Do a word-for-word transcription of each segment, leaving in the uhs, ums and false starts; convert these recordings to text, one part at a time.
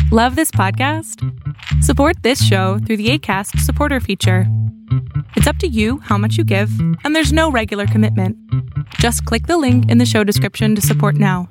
Love this podcast? Support this show through the Acast supporter feature. It's up to you how much you give, and there's no regular commitment. Just click the link in the show description to support now.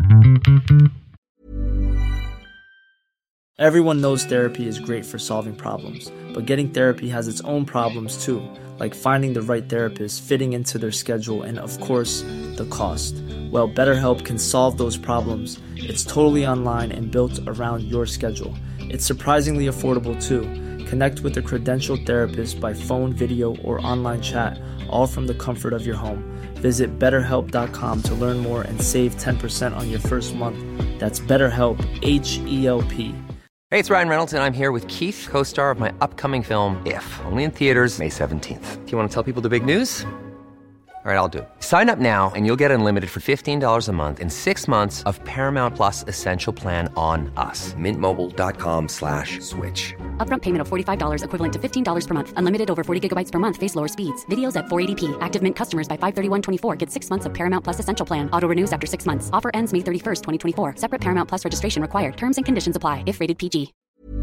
Everyone knows therapy is great for solving problems, but getting therapy has its own problems too, like finding the right therapist, fitting into their schedule, and of course, the cost. Well, BetterHelp can solve those problems. It's totally online and built around your schedule. It's surprisingly affordable too. Connect with a credentialed therapist by phone, video, or online chat, all from the comfort of your home. Visit better help dot com to learn more and save ten percent on your first month. That's BetterHelp, H E L P. Hey, it's Ryan Reynolds, and I'm here with Keith, co-star of my upcoming film, If, only in theaters May seventeenth. Do you want to tell people the big news? All right, I'll do it. Sign up now and you'll get unlimited for fifteen dollars a month and six months of Paramount Plus Essential Plan on us. Mint Mobile dot com slash switch. Upfront payment of forty-five dollars equivalent to fifteen dollars per month. Unlimited over forty gigabytes per month. Face lower speeds. Videos at four eighty p. Active Mint customers by five thirty-one twenty-four get six months of Paramount Plus Essential Plan. Auto renews after six months. Offer ends May thirty-first, twenty twenty-four. Separate Paramount Plus registration required. Terms and conditions apply if rated P G.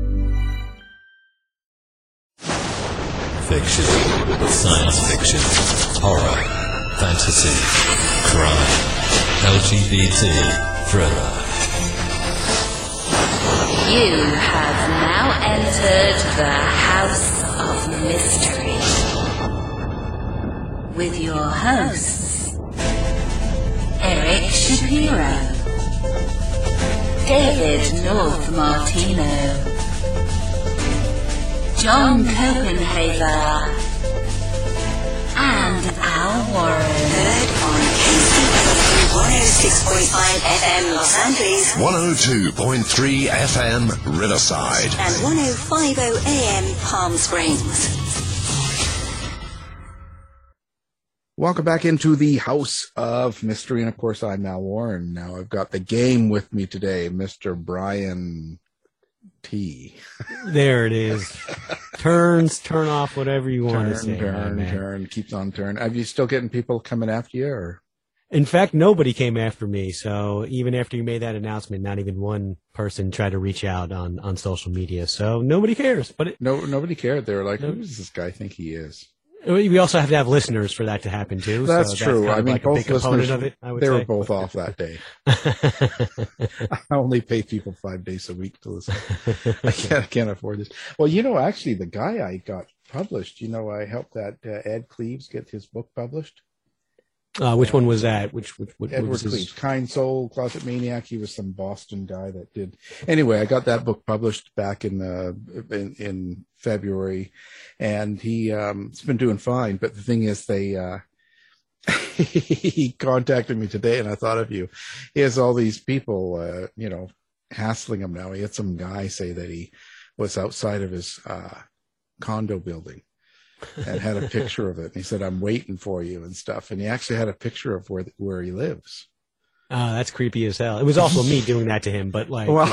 Fiction, science fiction, horror, fantasy, crime, L G B T, thriller. You have now entered the House of Mystery with your hosts, Eric Shapiro, David North Martino, John Copenhaver, and Al Warren. Heard on K C W one oh six point five F M Los Angeles, one oh two point three F M Riverside, and one oh five point oh A M Palm Springs. Welcome back into the House of Mystery, and of course I'm Al Warren. Now I've got the game with me today, Mister Brian T. There it is. Turns, turn off, whatever you want turn, to say. Turn, turn, turn, keeps on turn. Are you still getting people coming after you? Or? In fact, nobody came after me. So even after you made that announcement, not even one person tried to reach out on, on social media. So nobody cares. But it, no, nobody cared. They were like, no, who does this guy think he is? We also have to have listeners for that to happen too. That's so true. That's I mean, like both listeners, of it, I would they say. were both off that day. I only pay people five days a week to listen. I can't, I can't afford this. Well, you know, actually, the guy I got published, you know, I helped that uh, Ed Cleaves get his book published. Uh, which one was that? Which, which, which Edward was his... Cleaves, Kind Soul, Closet Maniac. He was some Boston guy that did. Anyway, I got that book published back in uh, in, in February, and he um, it's been doing fine. But the thing is, they uh, he contacted me today, and I thought of you. He has all these people, uh, you know, hassling him now. He had some guy say that he was outside of his uh, condo building and had a picture of it. And he said, "I'm waiting for you," and stuff. And he actually had a picture of where where he lives. Oh, that's creepy as hell. It was also me doing that to him, but like, well,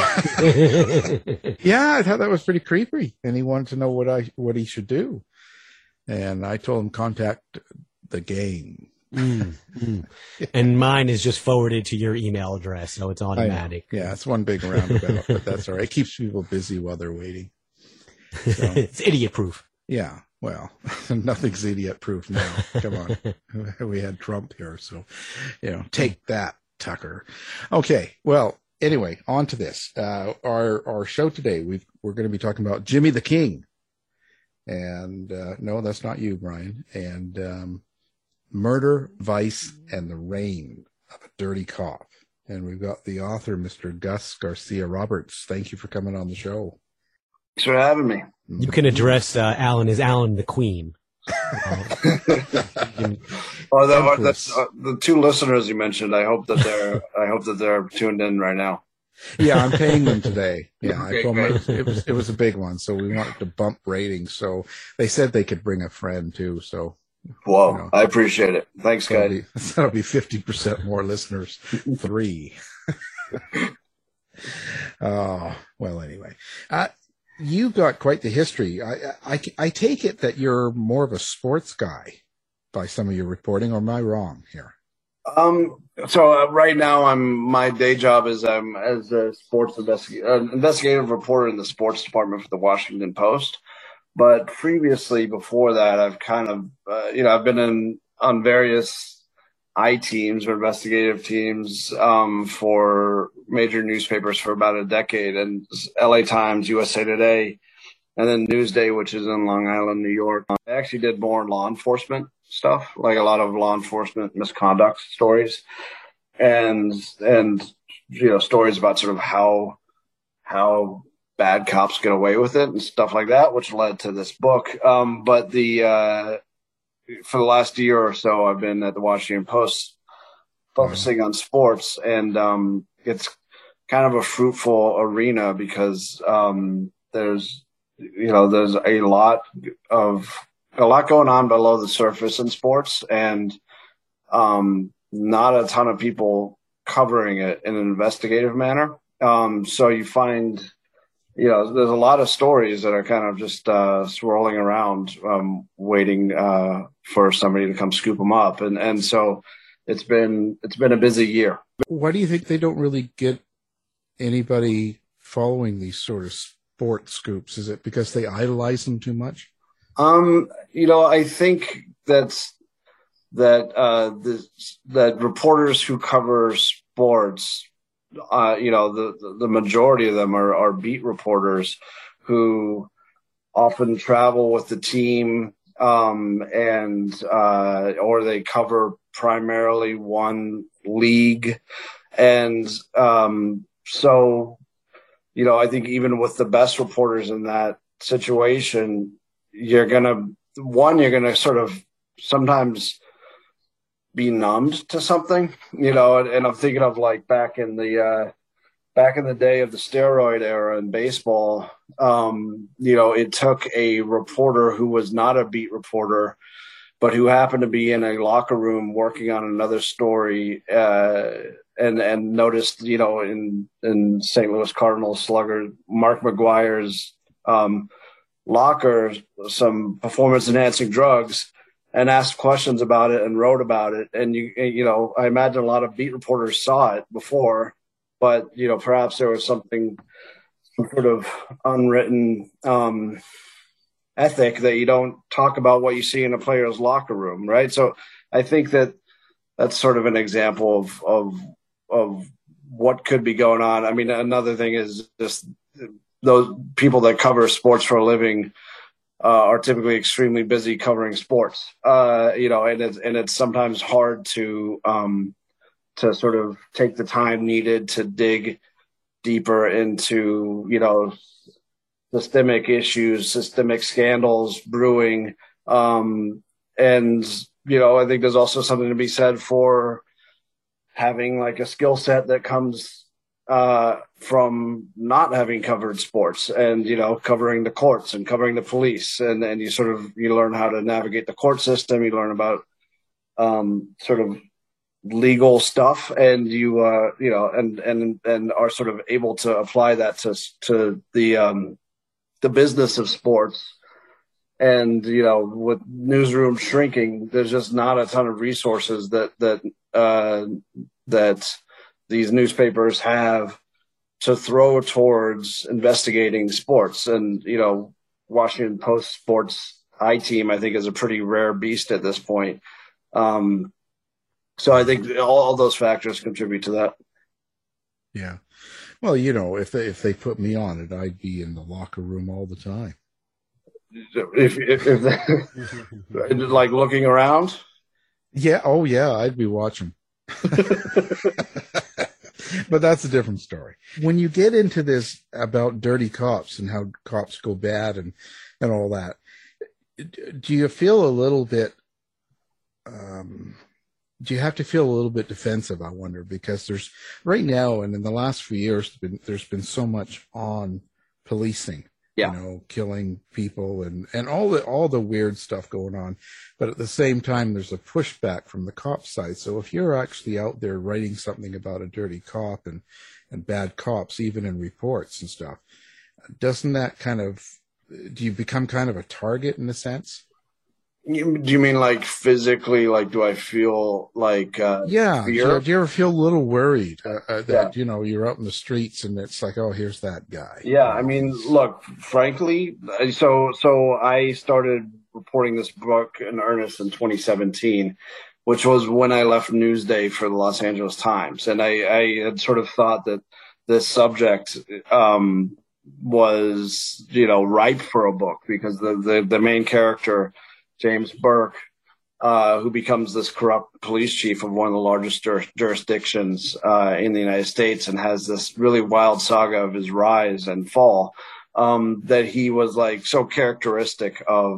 yeah, I thought that was pretty creepy. And he wanted to know what I what he should do. And I told him contact the gang. Mm, mm. And mine is just forwarded to your email address, so it's automatic. Yeah, it's one big roundabout, but that's all right. It keeps people busy while they're waiting. So, it's idiot proof. Yeah. Well, nothing's idiot proof now. Come on. We had Trump here, so, you know, take that, Tucker. Okay. Well, anyway, on to this. Uh, our, our show today, we've, we're going to be talking about Jimmy the King. And, uh, no, that's not you, Brian. And, um, Murder, Vice, and the Reign of a Dirty Cop. And we've got the author, Mister Gus Garcia Roberts. Thank you for coming on the show. Thanks for having me. You can address uh, Alan as Alan the Queen. Uh, can, oh, the, that's, uh, the two listeners you mentioned. I hope that they're. I hope that they're tuned in right now. Yeah, I'm paying them today. Yeah, I told them it was, it was it was a big one, so we wanted to bump ratings. So they said they could bring a friend too. So. Whoa, you know, I appreciate it. Thanks, that'll guys. Be, that'll be fifty percent more listeners. Three. Oh, well, anyway. Uh, you've got quite the history. I, I, I take it that you're more of a sports guy by some of your reporting, or am I wrong here? Um, so uh, right now, I'm my day job is I'm as a sports investigator, uh, investigative reporter in the sports department for the Washington Post. But previously, before that, I've kind of uh, you know I've been in on various I teams or investigative teams um, for major newspapers for about a decade, and L A Times, U S A Today, and then Newsday, which is in Long Island, New York. I actually did more law enforcement stuff, like a lot of law enforcement misconduct stories, and and you know stories about sort of how how bad cops get away with it and stuff like that, which led to this book. Um, but the uh, for the last year or so, I've been at the Washington Post focusing on sports, and um, it's kind of a fruitful arena because um, there's you know there's a lot of a lot going on below the surface in sports, and um, not a ton of people covering it in an investigative manner. Um, so you find, you know, there's a lot of stories that are kind of just uh, swirling around, um, waiting uh, for somebody to come scoop them up, and and so it's been it's been a busy year. Why do you think they don't really get anybody following these sort of sports scoops? Is it because they idolize them too much? Um, you know, I think that's that uh, the, that reporters who cover sports, uh, you know, the the majority of them are, are beat reporters who often travel with the team, um, and uh, or they cover primarily one league, and um, so you know, I think even with the best reporters in that situation, you're going to, one, you're going to sort of sometimes be numbed to something, you know, and, and I'm thinking of like back in the, uh, back in the day of the steroid era in baseball, um, you know, it took a reporter who was not a beat reporter, but who happened to be in a locker room working on another story, uh, and, and noticed, you know, in, in Saint Louis Cardinals slugger, Mark McGwire's, um, locker some performance enhancing drugs, and asked questions about it and wrote about it. And you you know, I imagine a lot of beat reporters saw it before, but you know, perhaps there was something, some sort of unwritten um, ethic that you don't talk about what you see in a player's locker room, right? So I think that that's sort of an example of of of what could be going on. I mean, another thing is just those people that cover sports for a living uh, are typically extremely busy covering sports, uh, you know, and it's, and it's sometimes hard to, um, to sort of take the time needed to dig deeper into, you know, systemic issues, systemic scandals brewing. Um, and, you know, I think there's also something to be said for having like a skill set that comes uh, from not having covered sports and, you know, covering the courts and covering the police. And then you sort of, you learn how to navigate the court system. You learn about um, sort of legal stuff, and you, uh, you know, and, and, and are sort of able to apply that to, to the, um, the business of sports. And, you know, with newsrooms shrinking, there's just not a ton of resources that, that, uh, that these newspapers have to throw towards investigating sports. And, you know, Washington Post sports I team, I think, is a pretty rare beast at this point. Um, so I think all, all those factors contribute to that. Yeah. Well, you know, if they, if they put me on it, I'd be in the locker room all the time. If, if, if they, like looking around. Yeah. Oh yeah. I'd be watching. But that's a different story. When you get into this about dirty cops and how cops go bad and, and all that, do you feel a little bit, um, do you have to feel a little bit defensive, I wonder, because there's right now and in the last few years, there's been, there's been so much on policing. Yeah. You know, killing people and, and all the all the weird stuff going on. But at the same time, there's a pushback from the cop side. So if you're actually out there writing something about a dirty cop and, and bad cops, even in reports and stuff, doesn't that kind of, do you become kind of a target in a sense? You, do you mean like physically? Like, do I feel like uh, yeah? fear? Do you ever feel a little worried uh, uh, that Yeah. you know you're out in the streets and it's like, oh, here's that guy? Yeah, I mean, look, frankly, so so I started reporting this book in earnest in twenty seventeen, which was when I left Newsday for the Los Angeles Times, and I, I had sort of thought that this subject um, was, you know, ripe for a book because the the, the main character, James Burke, uh, who becomes this corrupt police chief of one of the largest jur- jurisdictions uh, in the United States and has this really wild saga of his rise and fall, um, that he was like so characteristic of,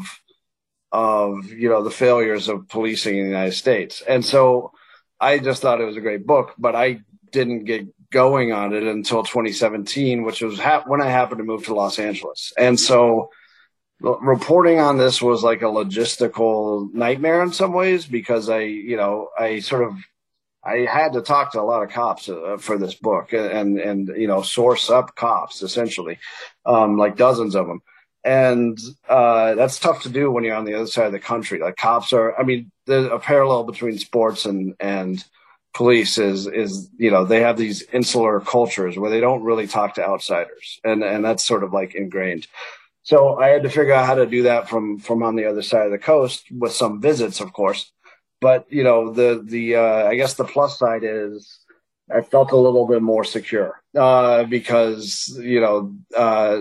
of, you know, the failures of policing in the United States. And so I just thought it was a great book, but I didn't get going on it until twenty seventeen, which was ha- when I happened to move to Los Angeles. And so reporting on this was like a logistical nightmare in some ways because I, you know, I sort of, I had to talk to a lot of cops uh, for this book and, and, you know, source up cops essentially, um, like dozens of them. And, uh, that's tough to do when you're on the other side of the country. Like cops are, I mean, there's a parallel between sports and, and police is, is, you know, they have these insular cultures where they don't really talk to outsiders. And, and that's sort of like ingrained. So I had to figure out how to do that from, from on the other side of the coast with some visits, of course. But, you know, the, the, uh, I guess the plus side is I felt a little bit more secure, uh, because, you know, uh,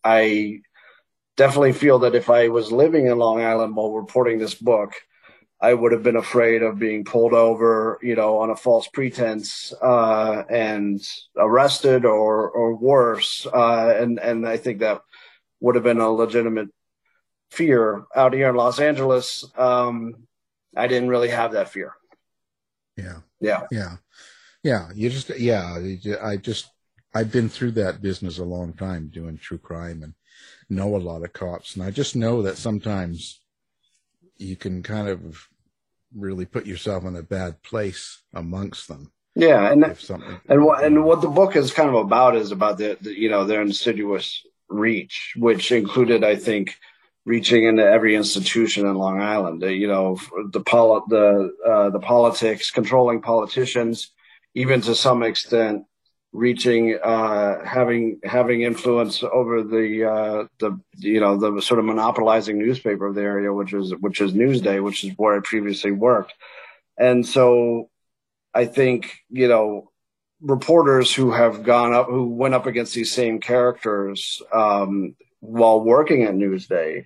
I definitely feel that if I was living in Long Island while reporting this book, I would have been afraid of being pulled over, you know, on a false pretense, uh, and arrested or, or worse. Uh, and, and I think that would have been a legitimate fear. Out here in Los Angeles, um, I didn't really have that fear. Yeah. Yeah. Yeah. Yeah. You just, yeah, I just, I've been through that business a long time doing true crime and know a lot of cops. And I just know that sometimes you can kind of really put yourself in a bad place amongst them. Yeah. And, if something, and what, and what the book is kind of about is about the, the you know, their insidious reach, which included, I think, reaching into every institution in Long Island. You know, the poli- the uh, the politics, controlling politicians, even to some extent, reaching, uh, having having influence over the uh, the you know the sort of monopolizing newspaper of the area, which is which is Newsday, which is where I previously worked. And so, I think you know. reporters who have gone up, who went up against these same characters um, while working at Newsday,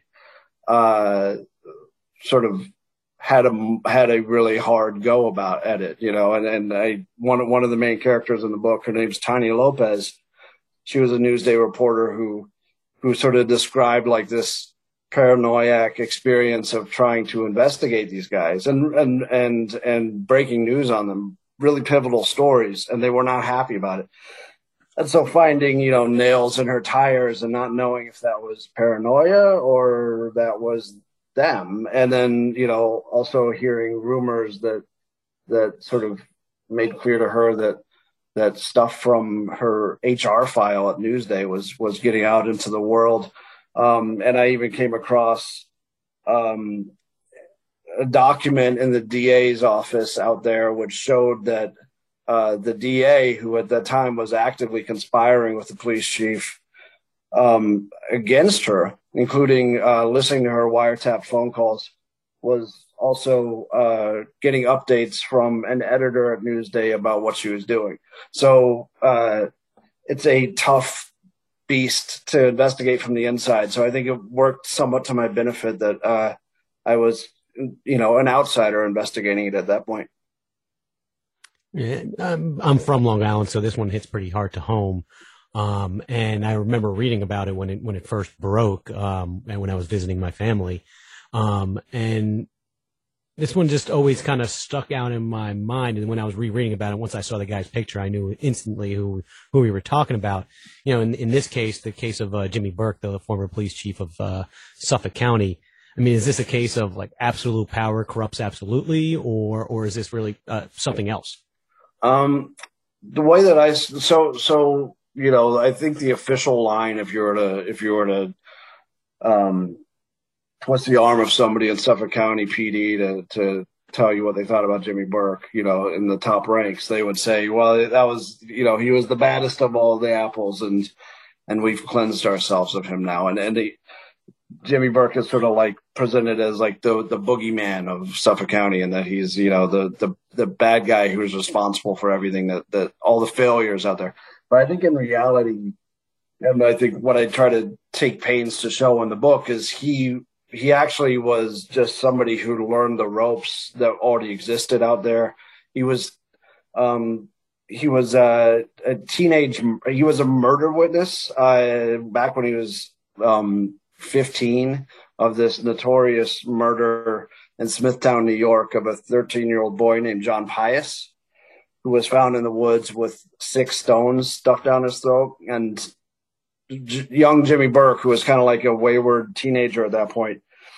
uh, sort of had a had a really hard go about at it, you know. And and I one one of the main characters in the book, her name's Tanya Lopez. She was a Newsday reporter who who sort of described like this paranoiac experience of trying to investigate these guys and and and and breaking news on them. Really pivotal stories, and they were not happy about it. And so finding, you know, nails in her tires and not knowing if that was paranoia or that was them. And then, you know, also hearing rumors that, that sort of made clear to her that, that stuff from her H R file at Newsday was, was getting out into the world. Um, and I even came across, um, a document in the D A's office out there, which showed that uh, the D A, who at that time was actively conspiring with the police chief um, against her, including uh, listening to her wiretap phone calls, was also uh, getting updates from an editor at Newsday about what she was doing. So uh, it's a tough beast to investigate from the inside. So I think it worked somewhat to my benefit that uh, I was, you know, an outsider investigating it at that point. Yeah, I'm, I'm from Long Island, so this one hits pretty hard to home. Um, and I remember reading about it when it, when it first broke, um, and when I was visiting my family. Um, and this one just always kind of stuck out in my mind. And when I was rereading about it, once I saw the guy's picture, I knew instantly who, who we were talking about. You know, in, in this case, the case of, uh, Jimmy Burke, the former police chief of, uh, Suffolk County. I mean, is this a case of like absolute power corrupts absolutely, or, or is this really, uh, something else? Um, the way that I, so, so, you know, I think the official line, if you were to, if you were to, um, twist the arm of somebody in Suffolk County P D to, to tell you what they thought about Jimmy Burke, you know, in the top ranks, they would say, well, that was, you know, he was the baddest of all the apples, and and we've cleansed ourselves of him now. And and he, Jimmy Burke is sort of like presented as like the the boogeyman of Suffolk County, and that he's, you know, the the the bad guy who's responsible for everything, that that all the failures out there. But I think in reality, and I think what I try to take pains to show in the book is he he actually was just somebody who learned the ropes that already existed out there. He was um, he was a, a teenage he was a murder witness uh, back when he was um, fifteen, of this notorious murder in Smithtown, New York, of a thirteen-year-old boy named John Pius, who was found in the woods with six stones stuffed down his throat. And J- young Jimmy Burke, who was kind of like a wayward teenager at that point,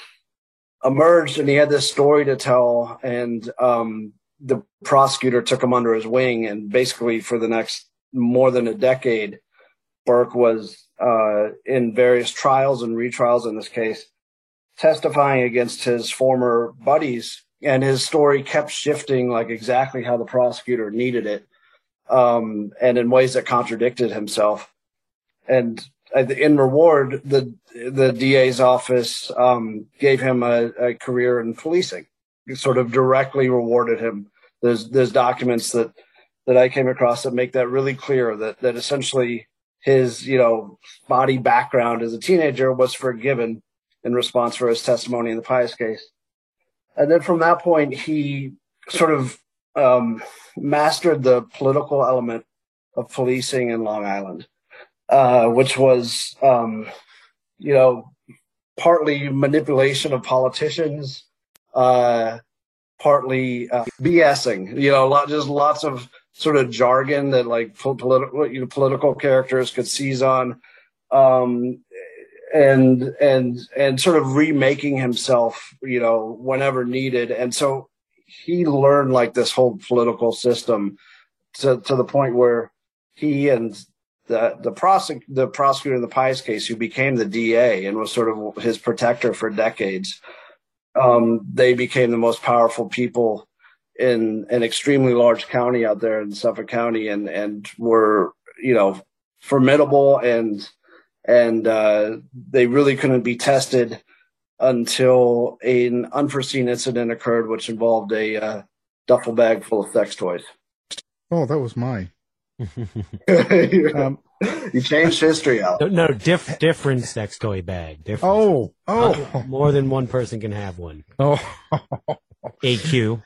emerged, and he had this story to tell. And um, the prosecutor took him under his wing, and basically for the next more than a decade, Burke was uh, in various trials and retrials in this case, testifying against his former buddies, and his story kept shifting, like exactly how the prosecutor needed it, um, and in ways that contradicted himself. And in reward, the the D A's office um, gave him a, a career in policing. It sort of directly rewarded him. There's there's documents that that I came across that make that really clear, that that essentially his, you know, spotty background as a teenager was forgiven in response for his testimony in the Pius case. And then from that point, he sort of um, mastered the political element of policing in Long Island, uh, which was, um, you know, partly manipulation of politicians, uh, partly uh, BSing, you know, lot, just lots of sort of jargon that like political, you know, political characters could seize on. Um, and and and sort of remaking himself, you know, whenever needed. And so he learned like this whole political system to to the point where he and the the prosec the prosecutor in the Pius case, who became the D A and was sort of his protector for decades, um, they became the most powerful people in an extremely large county out there in Suffolk County, and and were, you know, formidable, and and uh, they really couldn't be tested until an unforeseen incident occurred, which involved a uh, duffel bag full of sex toys. Oh, that was mine. um, you changed history out. No, no diff, different sex toy bag. Different. Oh, oh. Uh, more than one person can have one. Oh. A Q.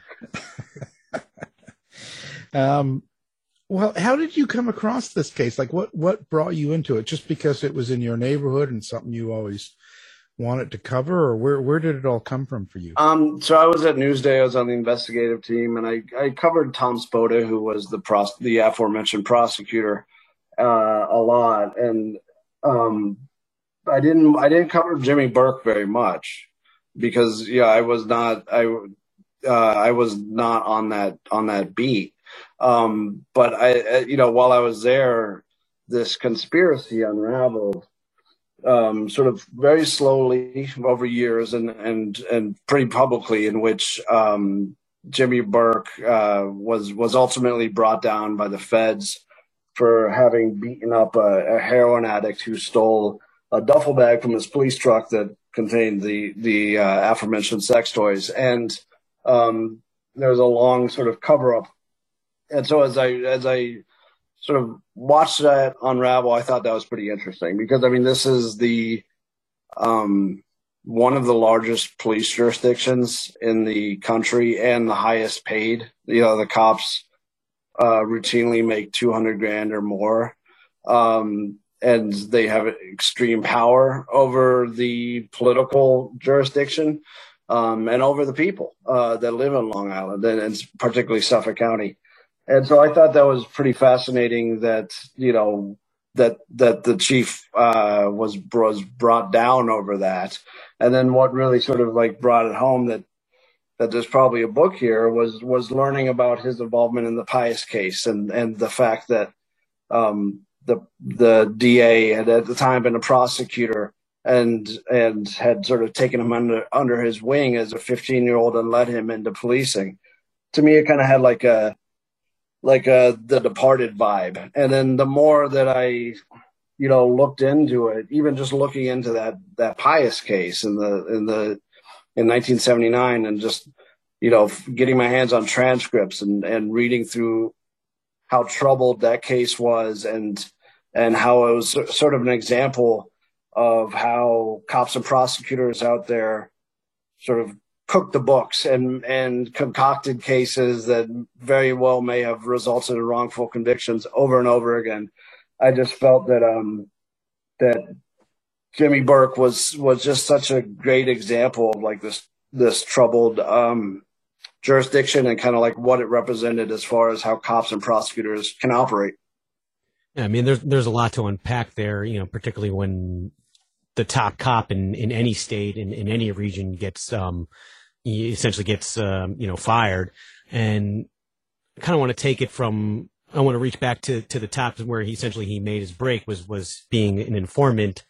um, well, how did you come across this case? Like, what, what brought you into it? Just because it was in your neighborhood and something you always wanted to cover, or where, where did it all come from for you? Um, so I was at Newsday. I was on the investigative team, and I, I covered Tom Spoda, who was the pros, the aforementioned prosecutor, uh, a lot. And, um, I didn't, I didn't cover Jimmy Burke very much because, yeah, I was not, I, uh, I was not on that, on that beat. Um, but I, you know, while I was there, this conspiracy unraveled, um, sort of very slowly over years, and, and, and pretty publicly, in which, um, Jimmy Burke, uh, was, was ultimately brought down by the feds for having beaten up a, a heroin addict who stole a duffel bag from his police truck that contained the, the, uh, aforementioned sex toys. And, um, there was a long sort of cover up. And so as I, as I sort of watched that unravel, I thought that was pretty interesting because, I mean, this is the, um, one of the largest police jurisdictions in the country and the highest paid. You know, the cops, uh, routinely make two hundred grand or more. Um, and they have extreme power over the political jurisdiction, um, and over the people, uh, that live in Long Island, and, and particularly Suffolk County. And so I thought that was pretty fascinating that, you know, that, that the chief, uh, was, was brought down over that. And then what really sort of like brought it home that, that there's probably a book here was, was learning about his involvement in the Pius case, and, and the fact that, um, the, the D A had at the time been a prosecutor and and had sort of taken him under under his wing as a fifteen year old and led him into policing. To me, it kind of had like a like a The Departed vibe. And then the more that I, you know, looked into it, even just looking into that that Pius case in the in the in nineteen seventy-nine, and just, you know, getting my hands on transcripts and and reading through how troubled that case was, and and how it was sort of an example of how cops and prosecutors out there sort of cooked the books and, and concocted cases that very well may have resulted in wrongful convictions over and over again. I just felt that um, that Jimmy Burke was was just such a great example of like this this troubled um, jurisdiction, and kind of like what it represented as far as how cops and prosecutors can operate. Yeah, I mean, there's there's a lot to unpack there, you know, particularly when the top cop in, in any state, in, in any region gets, um, he essentially gets, um, you know, fired. And I kind of want to take it from, I want to reach back to, to the top where he essentially he made his break was, was being an informant,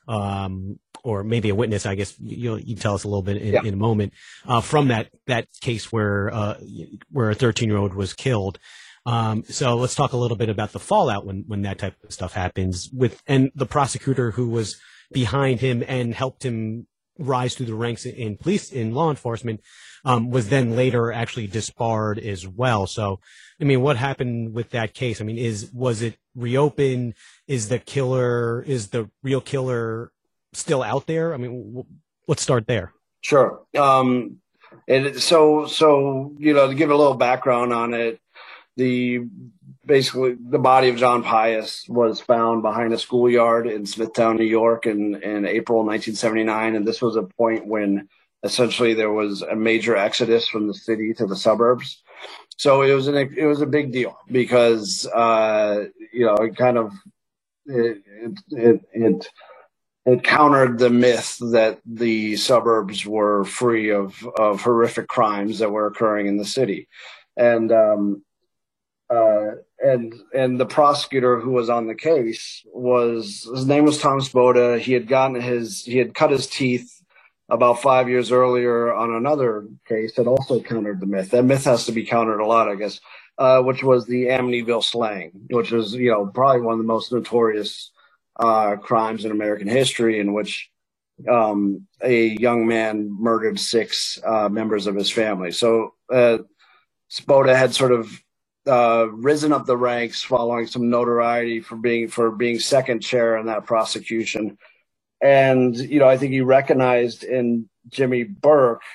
um, or maybe a witness, I guess you'll, you tell us a little bit in, yeah. in a moment, uh, from that, that case where, uh, where a thirteen year old was killed. Um, so let's talk a little bit about the fallout when, when that type of stuff happens with, and the prosecutor who was behind him and helped him rise through the ranks in police, in law enforcement, um, was then later actually disbarred as well. So, I mean, what happened with that case? I mean, is, was it reopened? Is the killer, is the real killer still out there? I mean, w- let's start there. Sure. Um, and so, so, you know, to give a little background on it, the, basically the body of John Pius was found behind a schoolyard in Smithtown, New York in, in April nineteen seventy-nine. And this was a point when essentially there was a major exodus from the city to the suburbs. So it was an, it was a big deal because, uh, you know, it kind of, it, it, it, it countered the myth that the suburbs were free of, of horrific crimes that were occurring in the city. And, um, Uh, and and the prosecutor who was on the case was, his name was Tom Spoda. He had gotten his, he had cut his teeth about five years earlier on another case that also countered the myth. That myth has to be countered a lot, I guess, uh, which was the Amityville slaying, which was, you know, probably one of the most notorious uh, crimes in American history, in which um, a young man murdered six uh, members of his family. So uh, Spoda had sort of Uh, risen up the ranks following some notoriety for being for being second chair in that prosecution. And, you know, I think he recognized in Jimmy Burke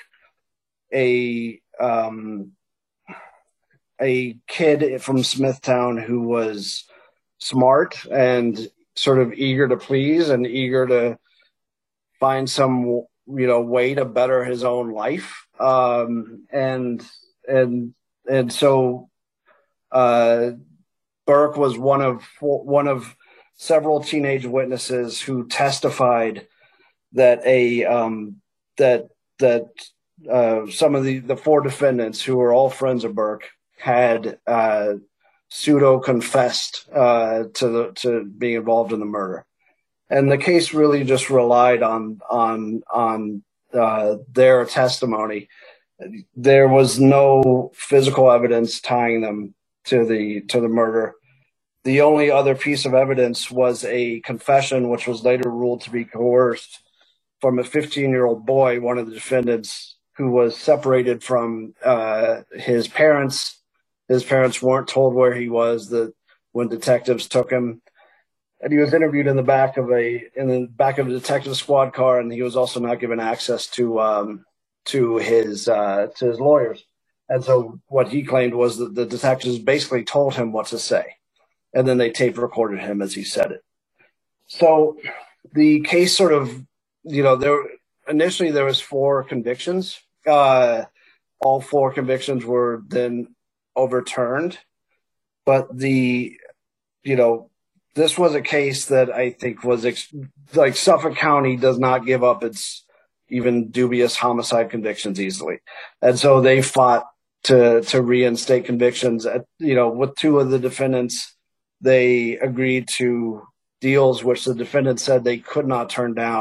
a um, a kid from Smithtown who was smart and sort of eager to please and eager to find some, you know, way to better his own life. Um, and and and so Uh, Burke was one of one of several teenage witnesses who testified that a um, that that uh, some of the, the four defendants, who were all friends of Burke, had uh, pseudo confessed uh, to the to being involved in the murder, and the case really just relied on on on uh, their testimony. There was no physical evidence tying them to the to the murder. The only other piece of evidence was a confession, which was later ruled to be coerced, from a fifteen-year-old boy, one of the defendants, who was separated from uh, his parents. His parents weren't told where he was the, when detectives took him. And he was interviewed in the back of a in the back of a detective squad car, and he was also not given access to um, to his uh, to his lawyers. And so what he claimed was that the detectives basically told him what to say, and then they tape recorded him as he said it. So the case sort of, you know, there initially there was four convictions. Uh, all four convictions were then overturned, but the, you know, this was a case that I think was ex- like Suffolk County does not give up its even dubious homicide convictions easily, and so they fought to to reinstate convictions. At, you know, with two of the defendants, they agreed to deals which the defendant said they could not turn down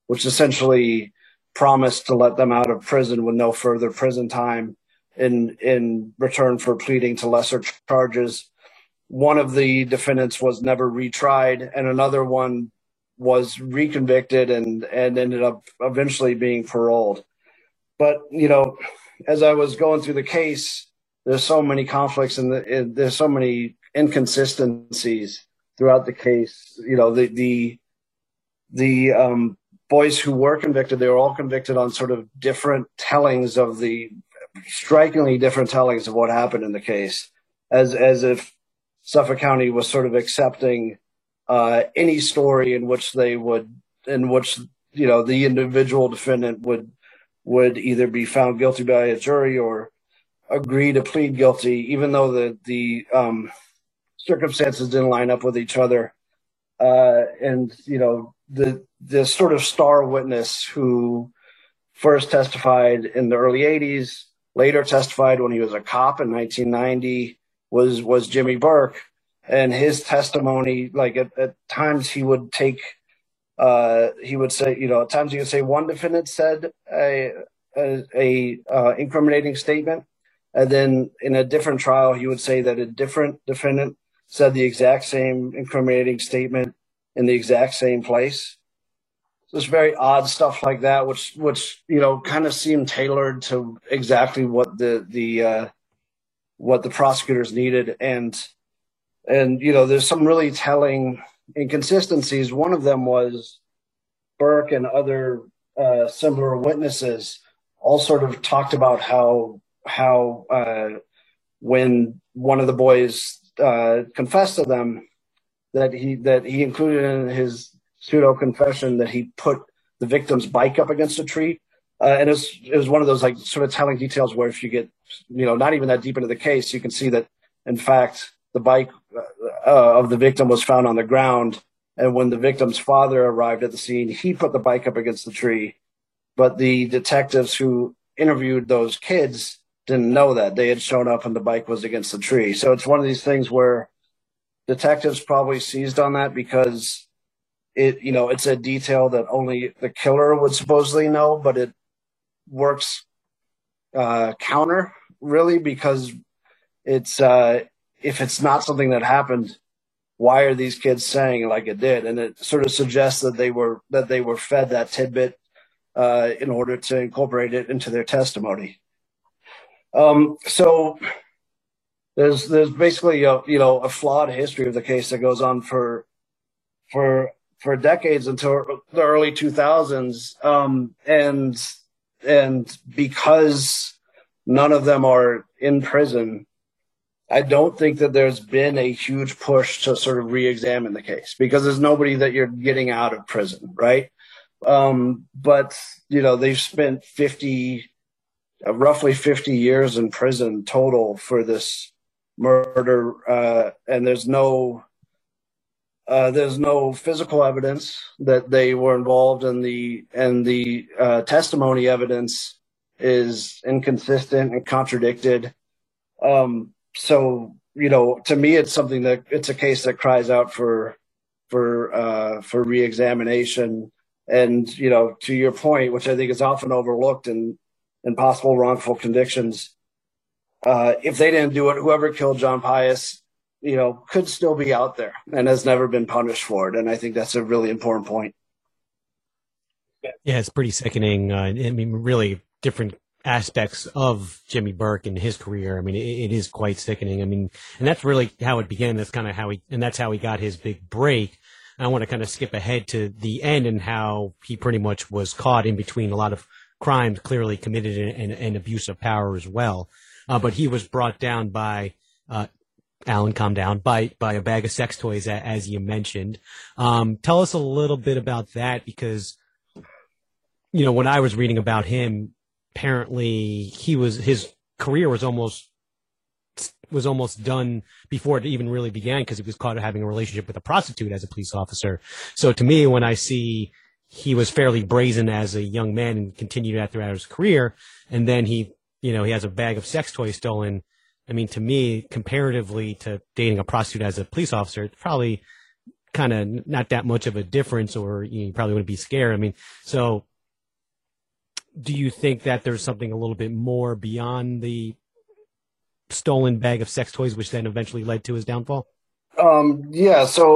which essentially promised to let them out of prison with no further prison time in in return for pleading to lesser charges. One of the defendants was never retried, and another one was reconvicted and, and ended up eventually being paroled. But, you know, as I was going through the case, there's so many conflicts and the, there's so many inconsistencies throughout the case. You know, the the the um, boys who were convicted, they were all convicted on sort of different tellings of the strikingly different tellings of what happened in the case, as as if Suffolk County was sort of accepting uh, any story in which they would, in which, you know, the individual defendant would would either be found guilty by a jury or agree to plead guilty, even though the the um, circumstances didn't line up with each other. Uh, and you know, the the sort of star witness who first testified in the early eighties, later testified when he was a cop in nineteen ninety, was was Jimmy Burke. And his testimony, like at, at times he would take, uh, he would say, you know, at times he would say one defendant said a a, a uh, incriminating statement, and then in a different trial he would say that a different defendant said the exact same incriminating statement in the exact same place. So it's very odd stuff like that, which which you know kind of seemed tailored to exactly what the the uh, what the prosecutors needed. And and you know there's some really telling inconsistencies. One of them was Burke and other uh, similar witnesses all sort of talked about how how uh, when one of the boys uh, confessed to them that he that he included in his pseudo confession that he put the victim's bike up against a tree. Uh, and it was, it was one of those like sort of telling details where if you get, you know, not even that deep into the case, you can see that in fact, the bike uh, of the victim was found on the ground. And when the victim's father arrived at the scene, he put the bike up against the tree. But the detectives who interviewed those kids didn't know that. They had shown up and the bike was against the tree. So it's one of these things where detectives probably seized on that because it, you know, it's a detail that only the killer would supposedly know, but it works uh, counter really because it's uh, if it's not something that happened, why are these kids saying like it did? And it sort of suggests that they were that they were fed that tidbit uh, in order to incorporate it into their testimony. Um, so there's there's basically a, you know a flawed history of the case that goes on for for for decades until the early two thousands, um, and and because none of them are in prison, I don't think that there's been a huge push to sort of re-examine the case because there's nobody that you're getting out of prison, right? Um, but you know they've spent fifty, uh, roughly fifty years in prison total for this murder, uh, and there's no. Uh, there's no physical evidence that they were involved in the, and the uh, testimony evidence is inconsistent and contradicted. Um, so, you know, to me, it's something that it's a case that cries out for, for, uh, for reexamination. And, you know, to your point, which I think is often overlooked in, in possible wrongful convictions, uh, if they didn't do it, whoever killed John Pius, you know, could still be out there and has never been punished for it. And I think that's a really important point. Yeah, it's pretty sickening. Uh, I mean, really different aspects of Jimmy Burke and his career. I mean, it, it is quite sickening. I mean, and that's really how it began. That's kind of how he, and that's how he got his big break. I want to kind of skip ahead to the end and how he pretty much was caught in between a lot of crimes clearly committed and, and, and abuse of power as well. Uh, but he was brought down by, uh, Alan, calm down, by, by a bag of sex toys, as you mentioned. Um, tell us a little bit about that because, you know, when I was reading about him, apparently he was, his career was almost, was almost done before it even really began because he was caught having a relationship with a prostitute as a police officer. So to me, when I see he was fairly brazen as a young man and continued that throughout his career, and then he, you know, he has a bag of sex toys stolen. I mean, to me, comparatively to dating a prostitute as a police officer, it's probably kind of not that much of a difference, or you probably wouldn't be scared. I mean, so do you think that there's something a little bit more beyond the stolen bag of sex toys, which then eventually led to his downfall? Um, yeah, so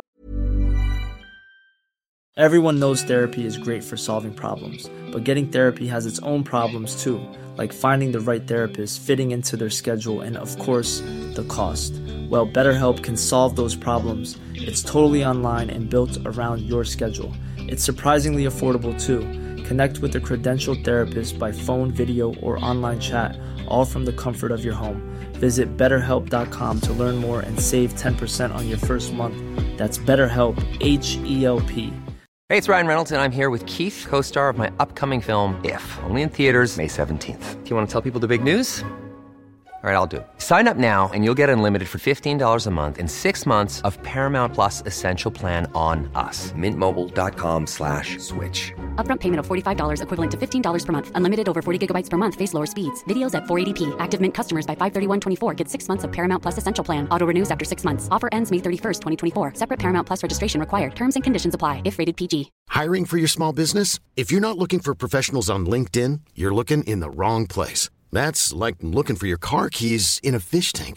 Everyone knows therapy is great for solving problems, but getting therapy has its own problems too, like finding the right therapist, fitting into their schedule, and of course, the cost. Well, BetterHelp can solve those problems. It's totally online and built around your schedule. It's surprisingly affordable too. Connect with a credentialed therapist by phone, video, or online chat, all from the comfort of your home. Visit better help dot com to learn more and save ten percent on your first month. That's BetterHelp, H E L P. Hey, it's Ryan Reynolds, and I'm here with Keith, co-star of my upcoming film, If, only in theaters May seventeenth. Do you want to tell people the big news? All right, I'll do it. Sign up now and you'll get unlimited for fifteen dollars a month and six months of Paramount Plus Essential Plan on us. Mint Mobile dot com slash switch. Upfront payment of forty-five dollars equivalent to fifteen dollars per month. Unlimited over forty gigabytes per month. Face lower speeds. Videos at four eighty p. Active Mint customers by five thirty-one twenty-four get six months of Paramount Plus Essential Plan. Auto renews after six months. Offer ends May thirty-first, twenty twenty-four. Separate Paramount Plus registration required. Terms and conditions apply if rated P G. Hiring for your small business? If you're not looking for professionals on LinkedIn, you're looking in the wrong place. That's like looking for your car keys in a fish tank.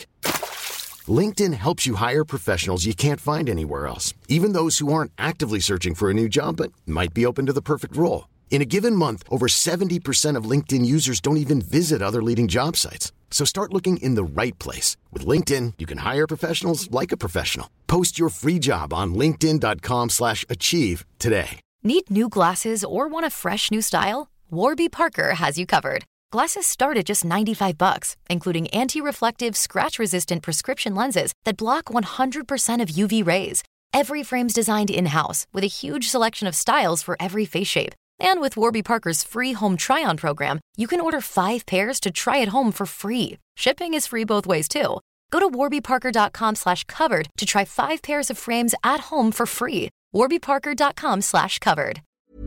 LinkedIn helps you hire professionals you can't find anywhere else, even those who aren't actively searching for a new job but might be open to the perfect role. In a given month, over seventy percent of LinkedIn users don't even visit other leading job sites. So start looking in the right place. With LinkedIn, you can hire professionals like a professional. Post your free job on linkedin dot com slash achieve today. Need new glasses or want a fresh new style? Warby Parker has you covered. Glasses start at just ninety-five bucks, including anti-reflective, scratch-resistant prescription lenses that block one hundred percent of U V rays. Every frame's designed in-house with a huge selection of styles for every face shape. And with Warby Parker's free home try-on program, you can order five pairs to try at home for free. Shipping is free both ways, too. Go to warby parker dot com slash covered to try five pairs of frames at home for free. warby parker dot com slash covered.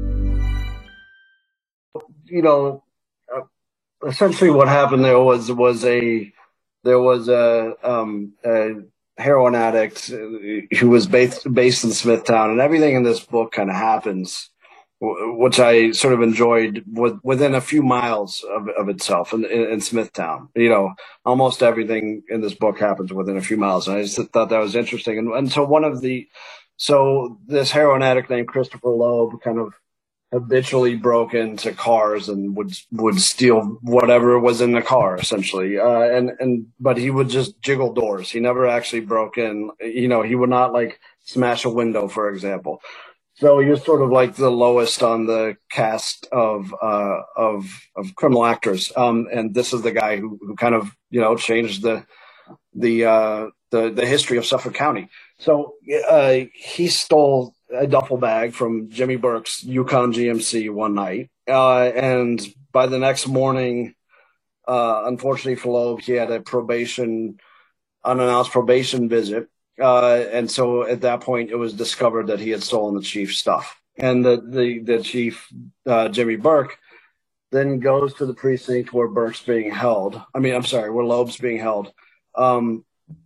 You know, essentially what happened there was was a there was a, um, a heroin addict who was based based in Smithtown, and everything in this book kind of happens, which I sort of enjoyed, with, within a few miles of, of itself in, in, in Smithtown. You know, almost everything in this book happens within a few miles, and I just thought that was interesting. And, and so one of the so this heroin addict named Christopher Loeb kind of habitually broke into cars and would would steal whatever was in the car, essentially. Uh, and and but he would just jiggle doors. He never actually broke in. You know, he would not like smash a window, for example. So he was sort of like the lowest on the cast of uh, of of criminal actors. Um, and this is the guy who who kind of you know changed the the uh, the the history of Suffolk County. So uh, he stole a duffel bag from Jimmy Burke's Yukon G M C one night. Uh, and by the next morning, uh, unfortunately for Loeb, he had a probation, unannounced probation visit. Uh, and so at that point, it was discovered that he had stolen the chief's stuff. And the, the, the chief, uh, Jimmy Burke, then goes to the precinct where Burke's being held. I mean, I'm sorry, where Loeb's being held. Um,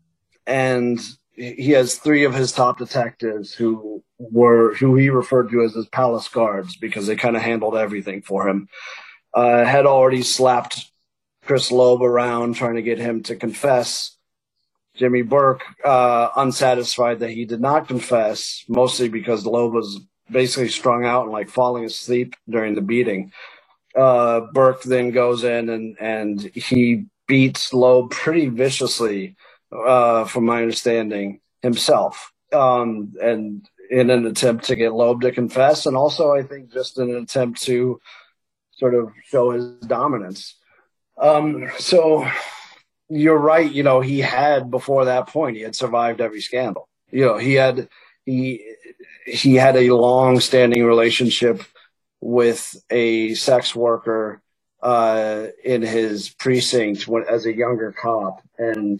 and he has three of his top detectives who were who he referred to as his palace guards, because they kind of handled everything for him. Uh, had already slapped Chris Loeb around, trying to get him to confess. Jimmy Burke, uh, unsatisfied that he did not confess, mostly because Loeb was basically strung out and like falling asleep during the beating. Uh, Burke then goes in and, and he beats Loeb pretty viciously, uh, from my understanding, himself. Um, and in an attempt to get Loeb to confess, and also I think just in an attempt to sort of show his dominance. Um, so you're right. You know, he had, before that point, he had survived every scandal. You know, he had, he, he had a long standing relationship with a sex worker, uh, in his precinct when, as a younger cop. And,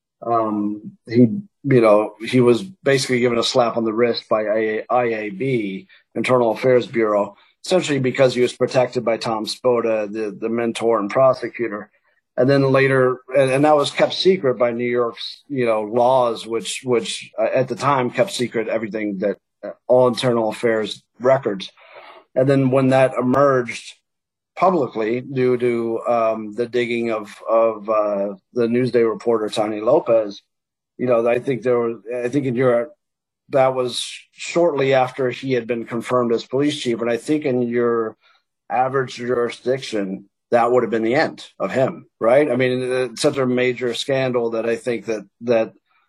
um, he, you know, he was basically given a slap on the wrist by I A B, Internal Affairs Bureau, essentially because he was protected by Tom Spoda, the, the mentor and prosecutor. And then later, and, and that was kept secret by New York's, you know, laws, which, which uh, at the time kept secret everything that uh, all internal affairs records. And then when that emerged publicly due to um, the digging of, of uh, the Newsday reporter, Tony Lopez, you know, I think there was, I think in Europe, that was shortly after he had been confirmed as police chief. And I think in your average jurisdiction, that would have been the end of him, right? I mean, it's such a major scandal that I think that that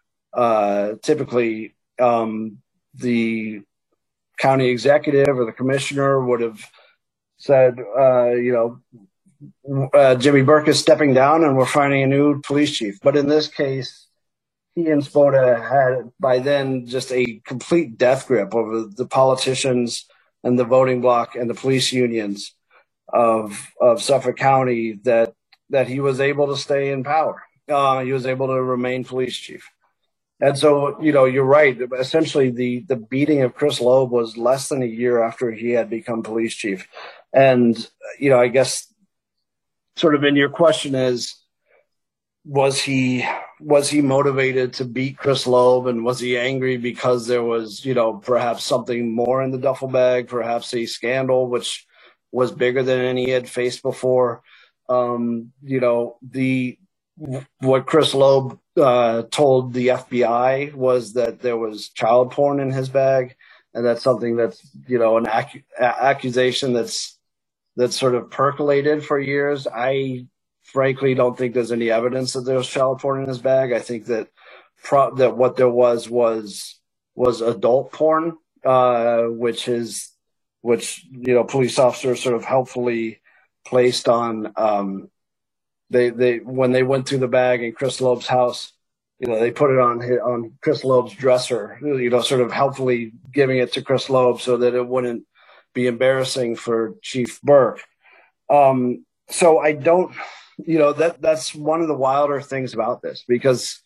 uh, typically um, the county executive or the commissioner would have said, uh, you know, uh, Jimmy Burke is stepping down and we're finding a new police chief. But in this case, he and Spoda had by then just a complete death grip over the politicians and the voting bloc and the police unions of of Suffolk County that that he was able to stay in power. Uh, he was able to remain police chief. And so, you know, you're right. Essentially, the the beating of Chris Loeb was less than a year after he had become police chief. And, you know, I guess sort of in your question is, was he was he motivated to beat Chris Loeb, and was he angry because there was, you know, perhaps something more in the duffel bag, perhaps a scandal, which was bigger than any he had faced before. Um, you know, the what Chris Loeb uh, told the F B I was that there was child porn in his bag, and that's something that's, you know, an ac- accusation that's that's sort of percolated for years. I frankly don't think there's any evidence that there was child porn in his bag. I think that pro- that what there was was was adult porn, uh, which is. which, you know, police officers sort of helpfully placed on, um, they, they, when they went through the bag in Chris Loeb's house, you know, they put it on, on Chris Loeb's dresser, you know, sort of helpfully giving it to Chris Loeb so that it wouldn't be embarrassing for Chief Burke. Um, so I don't, you know, that, that's one of the wilder things about this, because,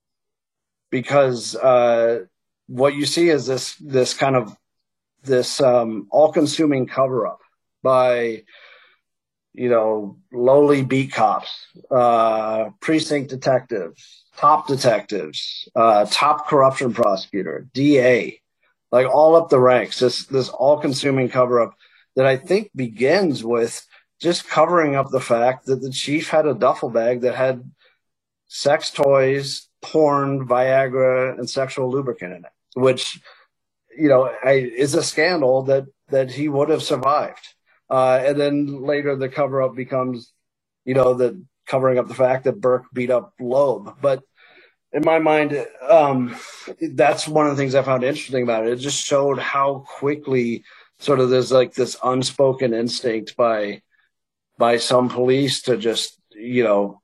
because, uh, what you see is this, this kind of, this um, all-consuming cover-up by, you know, lowly beat cops, uh, precinct detectives, top detectives, uh, top corruption prosecutor, D A, like all up the ranks, this, this all-consuming cover-up that I think begins with just covering up the fact that the chief had a duffel bag that had sex toys, porn, Viagra, and sexual lubricant in it, which, you know, I, is a scandal that, that he would have survived. Uh, and then later the cover up becomes, you know, the covering up the fact that Burke beat up Loeb. But in my mind, um, that's one of the things I found interesting about it. It just showed how quickly sort of there's like this unspoken instinct by, by some police to just, you know,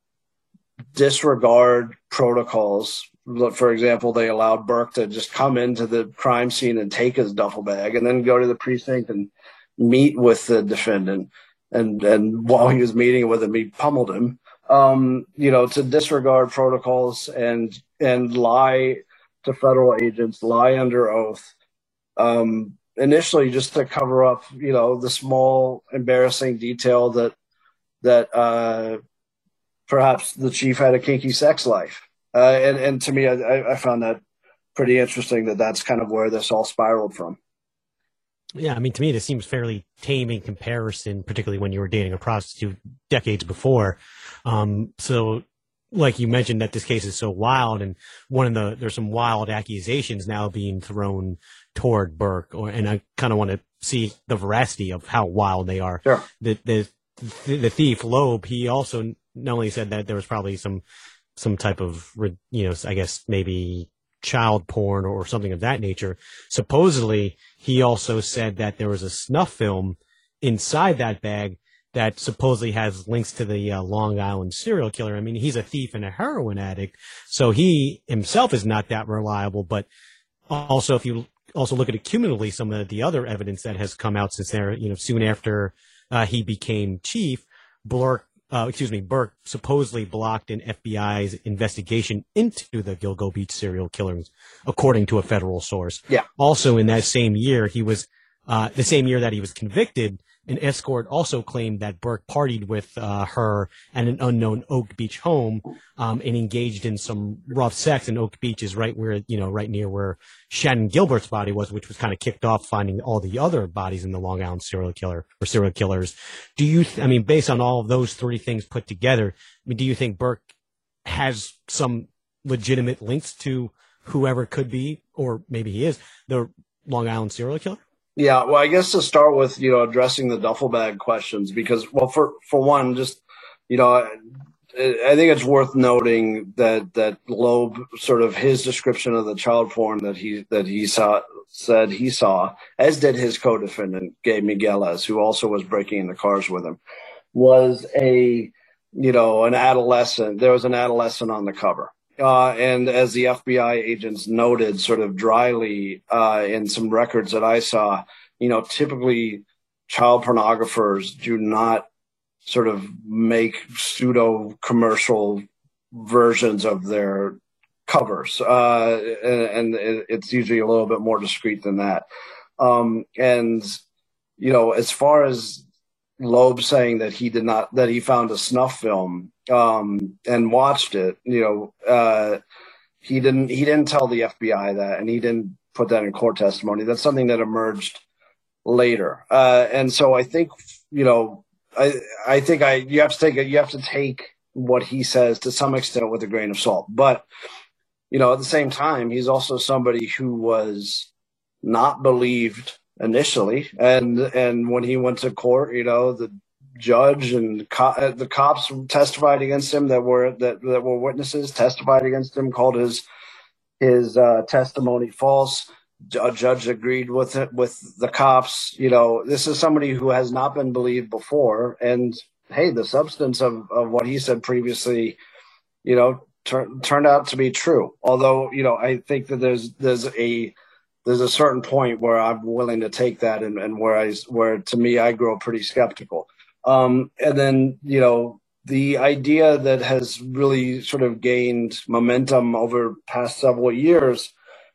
disregard protocols. For example, they allowed Burke to just come into the crime scene and take his duffel bag and then go to the precinct and meet with the defendant. And, and while he was meeting with him, he pummeled him, um, you know, to disregard protocols and, and lie to federal agents, lie under oath, um, initially just to cover up, you know, the small embarrassing detail that, that, uh, perhaps the chief had a kinky sex life. Uh, and, and to me, I, I found that pretty interesting that that's kind of where this all spiraled from. Yeah, I mean, to me, this seems fairly tame in comparison, particularly when you were dating a prostitute decades before. Um, so, like you mentioned, that this case is so wild, and one of the there's some wild accusations now being thrown toward Burke, or, and I kind of want to see the veracity of how wild they are. Sure. The, the the thief Loeb, he also not only said that there was probably some. some type of, you know, I guess maybe child porn or something of that nature. Supposedly, he also said that there was a snuff film inside that bag that supposedly has links to the uh, Long Island serial killer. I mean, he's a thief and a heroin addict, so he himself is not that reliable. But also, if you also look at it cumulatively, some of the other evidence that has come out since there, you know, soon after uh, he became chief, Burke, uh, excuse me, Burke supposedly blocked an F B I's investigation into the Gilgo Beach serial killings, according to a federal source. Yeah. Also, in that same year, he was Uh, the same year that he was convicted, an escort also claimed that Burke partied with uh, her at an unknown Oak Beach home um, and engaged in some rough sex. And Oak Beach is right where, you know, right near where Shannon Gilbert's body was, which was kind of kicked off finding all the other bodies in the Long Island serial killer or serial killers. Do you, th- I mean, based on all of those three things put together, I mean, do you think Burke has some legitimate links to whoever could be, or maybe he is, the Long Island serial killer? Yeah, well, I guess to start with, you know, addressing the duffel bag questions, because, well, for, for one, just, you know, I, I think it's worth noting that, that Loeb, sort of his description of the child porn that he, that he saw, said he saw, as did his co-defendant, Gabe Migueles, who also was breaking into cars with him, was a, you know, an adolescent. There was an adolescent on the cover. Uh, and as the F B I agents noted sort of dryly uh, in some records that I saw, you know, typically child pornographers do not sort of make pseudo commercial versions of their covers. Uh, and, and it's usually a little bit more discreet than that. Um, and, you know, as far as Loeb saying that he did not, that he found a snuff film um, and watched it, you know, uh, he didn't, he didn't tell the F B I that, and he didn't put that in court testimony. That's something that emerged later. Uh, and so I think, you know, I, I think I, you have to take it, you have to take what he says to some extent with a grain of salt. But, you know, at the same time, he's also somebody who was not believed initially, and and when he went to court, you know, the judge and co- the cops testified against him that were that that were witnesses testified against him, called his his uh, testimony false. A judge agreed with it with the cops. You know, this is somebody who has not been believed before, and hey, the substance of of what he said previously, you know, tur- turned out to be true. Although, you know, I think that there's there's a There's a certain point where I'm willing to take that, and, and where I, where to me, I grow pretty skeptical. Um, and then, you know, the idea that has really sort of gained momentum over past several years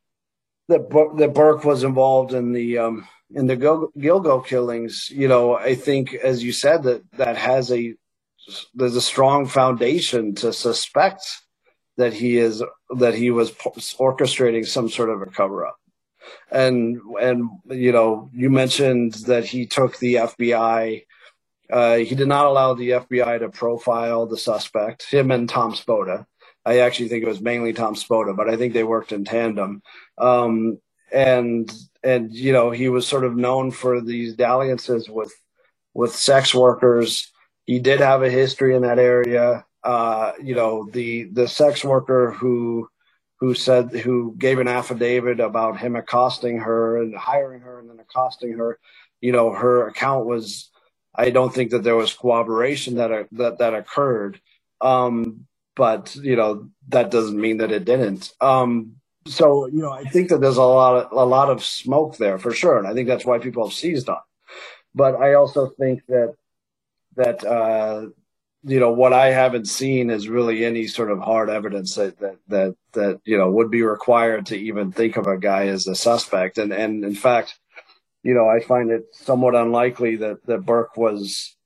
that that Burke was involved in the um, in the Gil- Gilgo killings. You know, I think, as you said, that that has a there's a strong foundation to suspect that he is that he was orchestrating some sort of a cover up. And, and, you know, you mentioned that he took the F B I. Uh, he did not allow the F B I to profile the suspect, him and Tom Spoda. I actually think it was mainly Tom Spoda, but I think they worked in tandem. Um, and, and, you know, he was sort of known for these dalliances with, with sex workers. He did have a history in that area. Uh, you know, the, the sex worker who, who said, who gave an affidavit about him accosting her and hiring her and then accosting her, you know, her account was, I don't think that there was corroboration that, uh, that, that occurred. Um, but, you know, that doesn't mean that it didn't. Um, so, you know, I think that there's a lot of, a lot of smoke there for sure. And I think that's why people have seized on. But I also think that, that, uh, you know, what I haven't seen is really any sort of hard evidence that, that, that, that, you know, would be required to even think of a guy as a suspect. And, and in fact, you know, I find it somewhat unlikely that, that Burke was,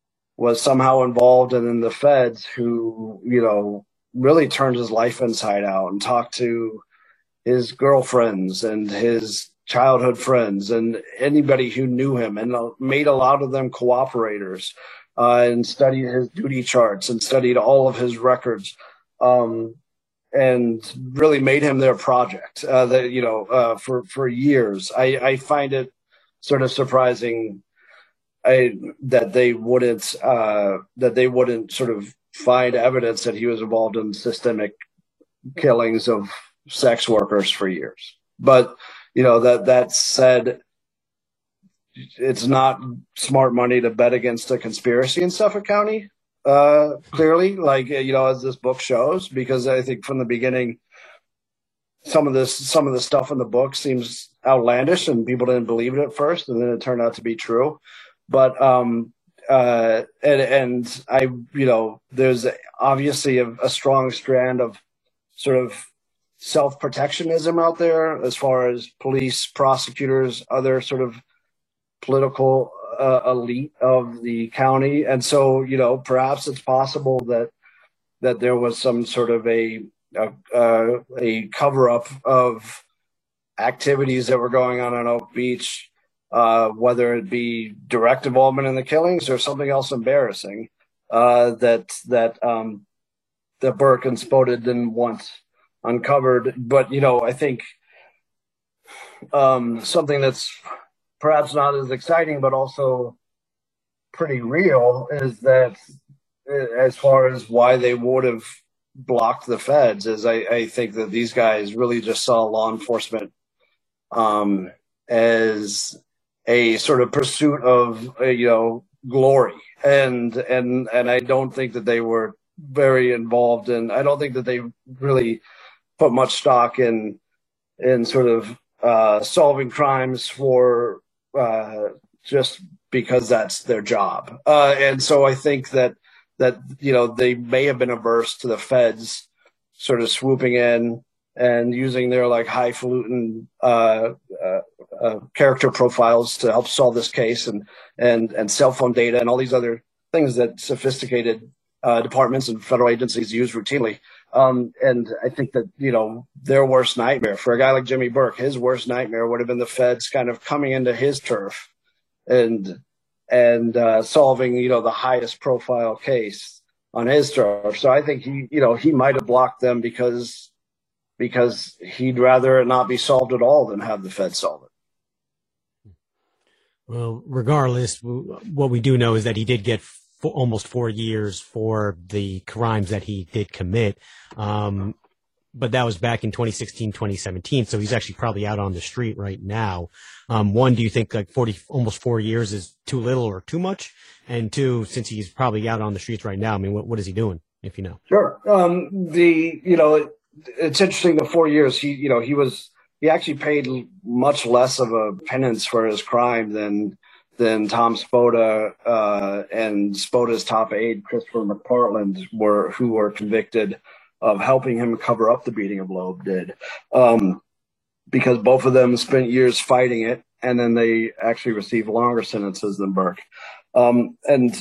was somehow involved in, in the feds, who, you know, really turned his life inside out and talked to his girlfriends and his childhood friends and anybody who knew him, and made a lot of them cooperators. Uh, and studied his duty charts and studied all of his records, um, and really made him their project. Uh, that you know, uh, for for years, I, I find it sort of surprising I, that they wouldn't uh, that they wouldn't sort of find evidence that he was involved in systemic killings of sex workers for years. But you know, that that said, it's not smart money to bet against a conspiracy in Suffolk County, uh, clearly, like, you know, as this book shows, because I think from the beginning, some of this, some of the stuff in the book seems outlandish and people didn't believe it at first, and then it turned out to be true. But, um, uh, and, and I, you know, there's obviously a, a strong strand of sort of self-protectionism out there as far as police, prosecutors, other sort of political uh, elite of the county. And so, you know, perhaps it's possible that that there was some sort of a a, uh, a cover up of activities that were going on in Oak Beach, uh, whether it be direct involvement in the killings or something else embarrassing uh, that that um, that Burke and Spota didn't want uncovered. But, you know, I think um, something that's perhaps not as exciting, but also pretty real, is that as far as why they would have blocked the feds, is I, I think that these guys really just saw law enforcement um, as a sort of pursuit of, uh, you know, glory. And, and, and I don't think that they were very involved in, I don't think that they really put much stock in, in sort of uh, solving crimes for uh, just because that's their job. Uh, and so I think that, that, you know, they may have been averse to the feds sort of swooping in and using their like highfalutin uh, uh, uh, character profiles to help solve this case, and, and, and cell phone data and all these other things that sophisticated uh, departments and federal agencies use routinely. Um, and I think that, you know, their worst nightmare for a guy like Jimmy Burke, his worst nightmare would have been the feds kind of coming into his turf and, and uh, solving, you know, the highest profile case on his turf. So I think he, you know, he might have blocked them because, because he'd rather it not be solved at all than have the feds solve it. Well, regardless, what we do know is that he did get four, almost four years for the crimes that he did commit. Um, but that was back in twenty sixteen, twenty seventeen. So he's actually probably out on the street right now. Um, one, do you think like forty, almost four years is too little or too much? And two, since he's probably out on the streets right now, I mean, what, what is he doing, if you know? Sure. Um, the, you know, it, it's interesting, the four years he, you know, he was, he actually paid much less of a penance for his crime than, than Tom Spota, uh, and Spota's top aide, Christopher McPartland, were, who were convicted of helping him cover up the beating of Loeb did. Um, because both of them spent years fighting it, and then they actually received longer sentences than Burke. Um, and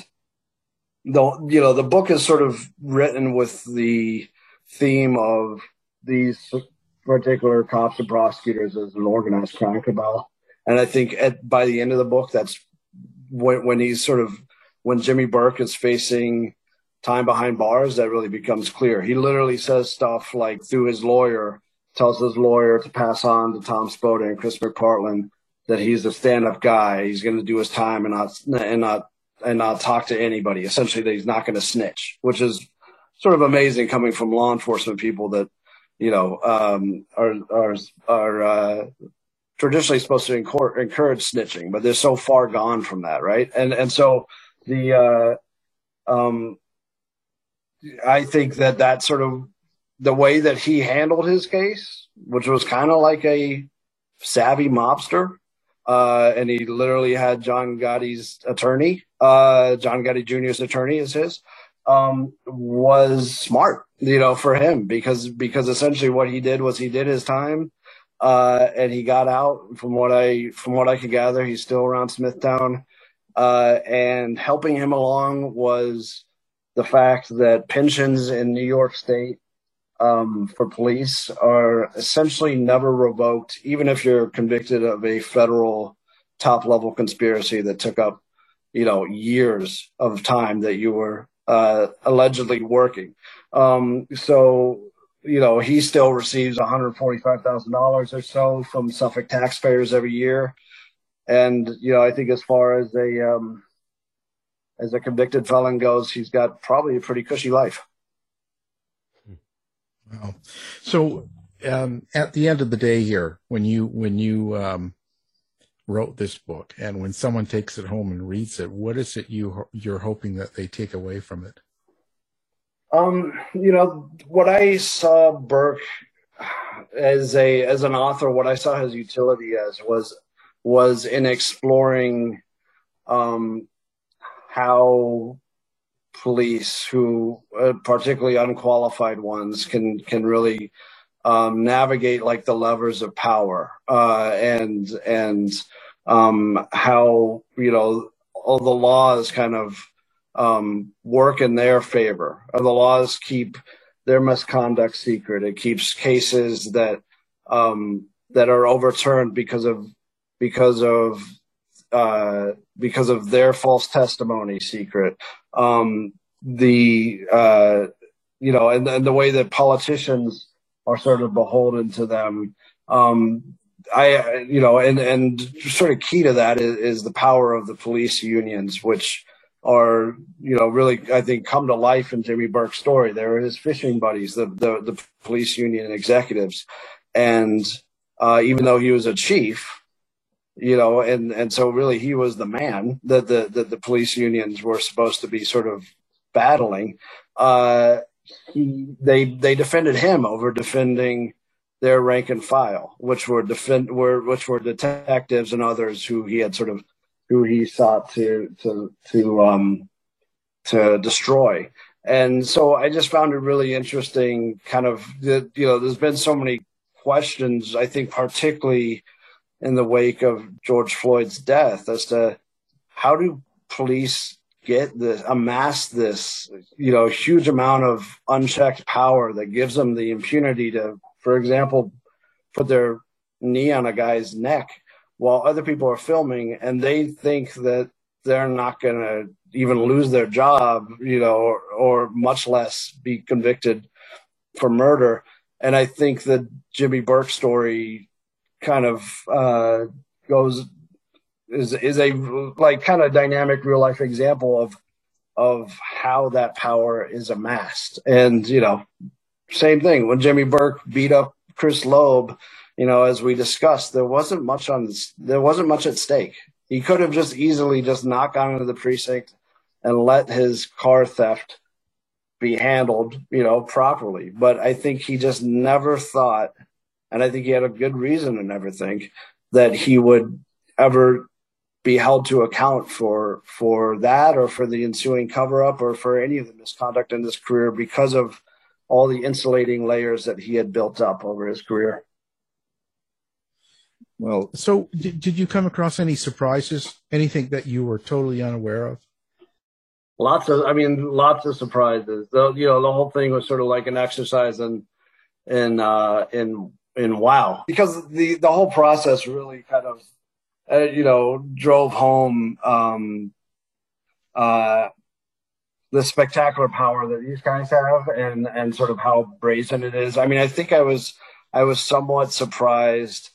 the, you know, the book is sort of written with the theme of these particular cops and prosecutors as an organized crime cabal. And I think at, by the end of the book, that's when, when he's sort of, when Jimmy Burke is facing time behind bars, that really becomes clear. He literally says stuff like, through his lawyer, tells his lawyer to pass on to Tom Spota and Chris McPartland that he's a stand-up guy. He's going to do his time and not, and not, and not talk to anybody. Essentially, that he's not going to snitch, which is sort of amazing coming from law enforcement people that, you know, um, are, are, are, uh, traditionally supposed to encourage, encourage snitching, but they're so far gone from that. Right. And, and so the, uh, um, I think that that sort of the way that he handled his case, which was kind of like a savvy mobster, uh, and he literally had John Gotti's attorney, uh, John Gotti Junior's attorney is his, um, was smart, you know, for him, because, because essentially what he did was he did his time, uh, and he got out. From what I, from what I could gather, he's still around Smithtown, uh, and helping him along was the fact that pensions in New York State um, for police are essentially never revoked, even if you're convicted of a federal top-level conspiracy that took up, you know, years of time that you were uh, allegedly working. Um, so, you know, he still receives one hundred forty-five thousand dollars or so from Suffolk taxpayers every year. And, you know, I think as far as a um, as a convicted felon goes, he's got probably a pretty cushy life. Wow. So um, at the end of the day here, when you when you um, wrote this book, and when someone takes it home and reads it, what is it you you're hoping that they take away from it? Um, you know, what I saw Burke as a as an author, what I saw his utility as was was in exploring um, how police, who uh, particularly unqualified ones, can can really um, navigate like the levers of power, uh, and and um, how, you know, all the laws kind of um, work in their favor. Or the laws keep their misconduct secret. It keeps cases that um, that are overturned because of because of uh, because of their false testimony secret. Um, the uh, you know, and, and the way that politicians are sort of beholden to them. Um, I, you know, and, and sort of key to that is, is the power of the police unions, which are, you know, really, I think, come to life in Jimmy Burke's story. They were his fishing buddies, the, the, the police union executives. And uh, even though he was a chief, you know, and, and so really he was the man that the, that the police unions were supposed to be sort of battling. Uh, he, they, they defended him over defending their rank and file, which were defend, were which were detectives and others who he had sort of, who he sought to to to um to destroy. And so I just found it really interesting. Kind of, that, you know, there's been so many questions, I think, particularly in the wake of George Floyd's death, as to how do police get this, amass this, you know, huge amount of unchecked power that gives them the impunity to, for example, put their knee on a guy's neck while other people are filming, and they think that they're not going to even lose their job, you know, or, or much less be convicted for murder. And I think that Jimmy Burke's story kind of uh, goes is is a like kind of dynamic real life example of of how that power is amassed. And, you know, same thing when Jimmy Burke beat up Chris Loeb, you know, as we discussed, there wasn't much on this, there wasn't much at stake. He could have just easily just knocked on into the precinct and let his car theft be handled, you know, properly. But I think he just never thought, and I think he had a good reason to never think, that he would ever be held to account for for that or for the ensuing cover-up or for any of the misconduct in his career because of all the insulating layers that he had built up over his career. Well, so did, did you come across any surprises, anything that you were totally unaware of? Lots of, I mean, lots of surprises. The, you know, the whole thing was sort of like an exercise in, in, uh, in, in wow, because the, the whole process really kind of, uh, you know, drove home, um, uh, the spectacular power that these guys have and, and sort of how brazen it is. I mean, I think I was, I was somewhat surprised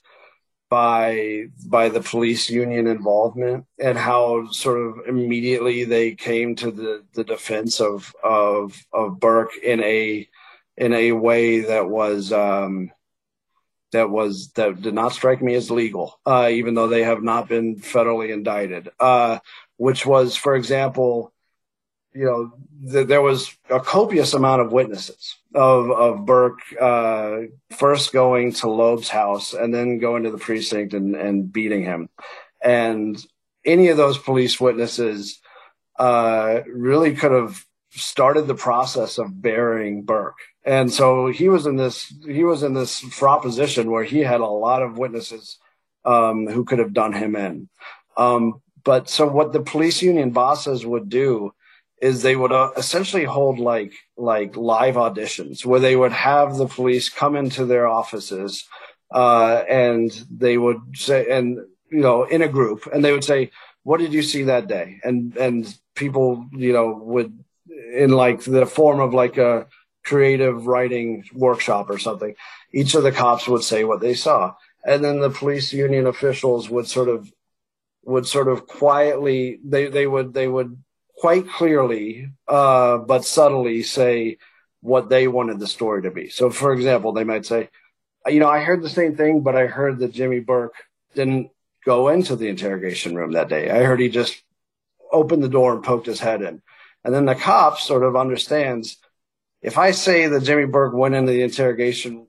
by, by the police union involvement and how sort of immediately they came to the, the defense of, of, of Burke in a, in a way that was, um, that was, that did not strike me as legal, uh, even though they have not been federally indicted, uh, which was, for example, you know, th- there was a copious amount of witnesses of, of Burke, uh, first going to Loeb's house and then going to the precinct and, and beating him. And any of those police witnesses, uh, really could have started the process of burying Burke. And so he was in this, he was in this fraught position where he had a lot of witnesses, um, who could have done him in. Um, but so what the police union bosses would do is they would uh, essentially hold like like live auditions where they would have the police come into their offices uh, and they would say, and you know, in a group, and they would say, "What did you see that day?" And and people, you know, would in like the form of like a creative writing workshop or something. Each of the cops would say what they saw, and then the police union officials would sort of would sort of quietly they they would they would. quite clearly, uh, but subtly say what they wanted the story to be. So, for example, they might say, you know, I heard the same thing, but I heard that Jimmy Burke didn't go into the interrogation room that day. I heard he just opened the door and poked his head in. And then the cop sort of understands, if I say that Jimmy Burke went into the interrogation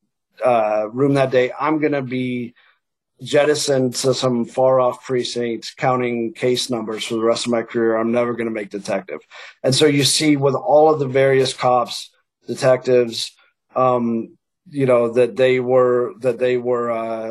uh, room that day, I'm going to be jettisoned to some far off precinct counting case numbers for the rest of my career. I'm never going to make detective. And so you see with all of the various cops, detectives, um, you know, that they were, that they were, uh,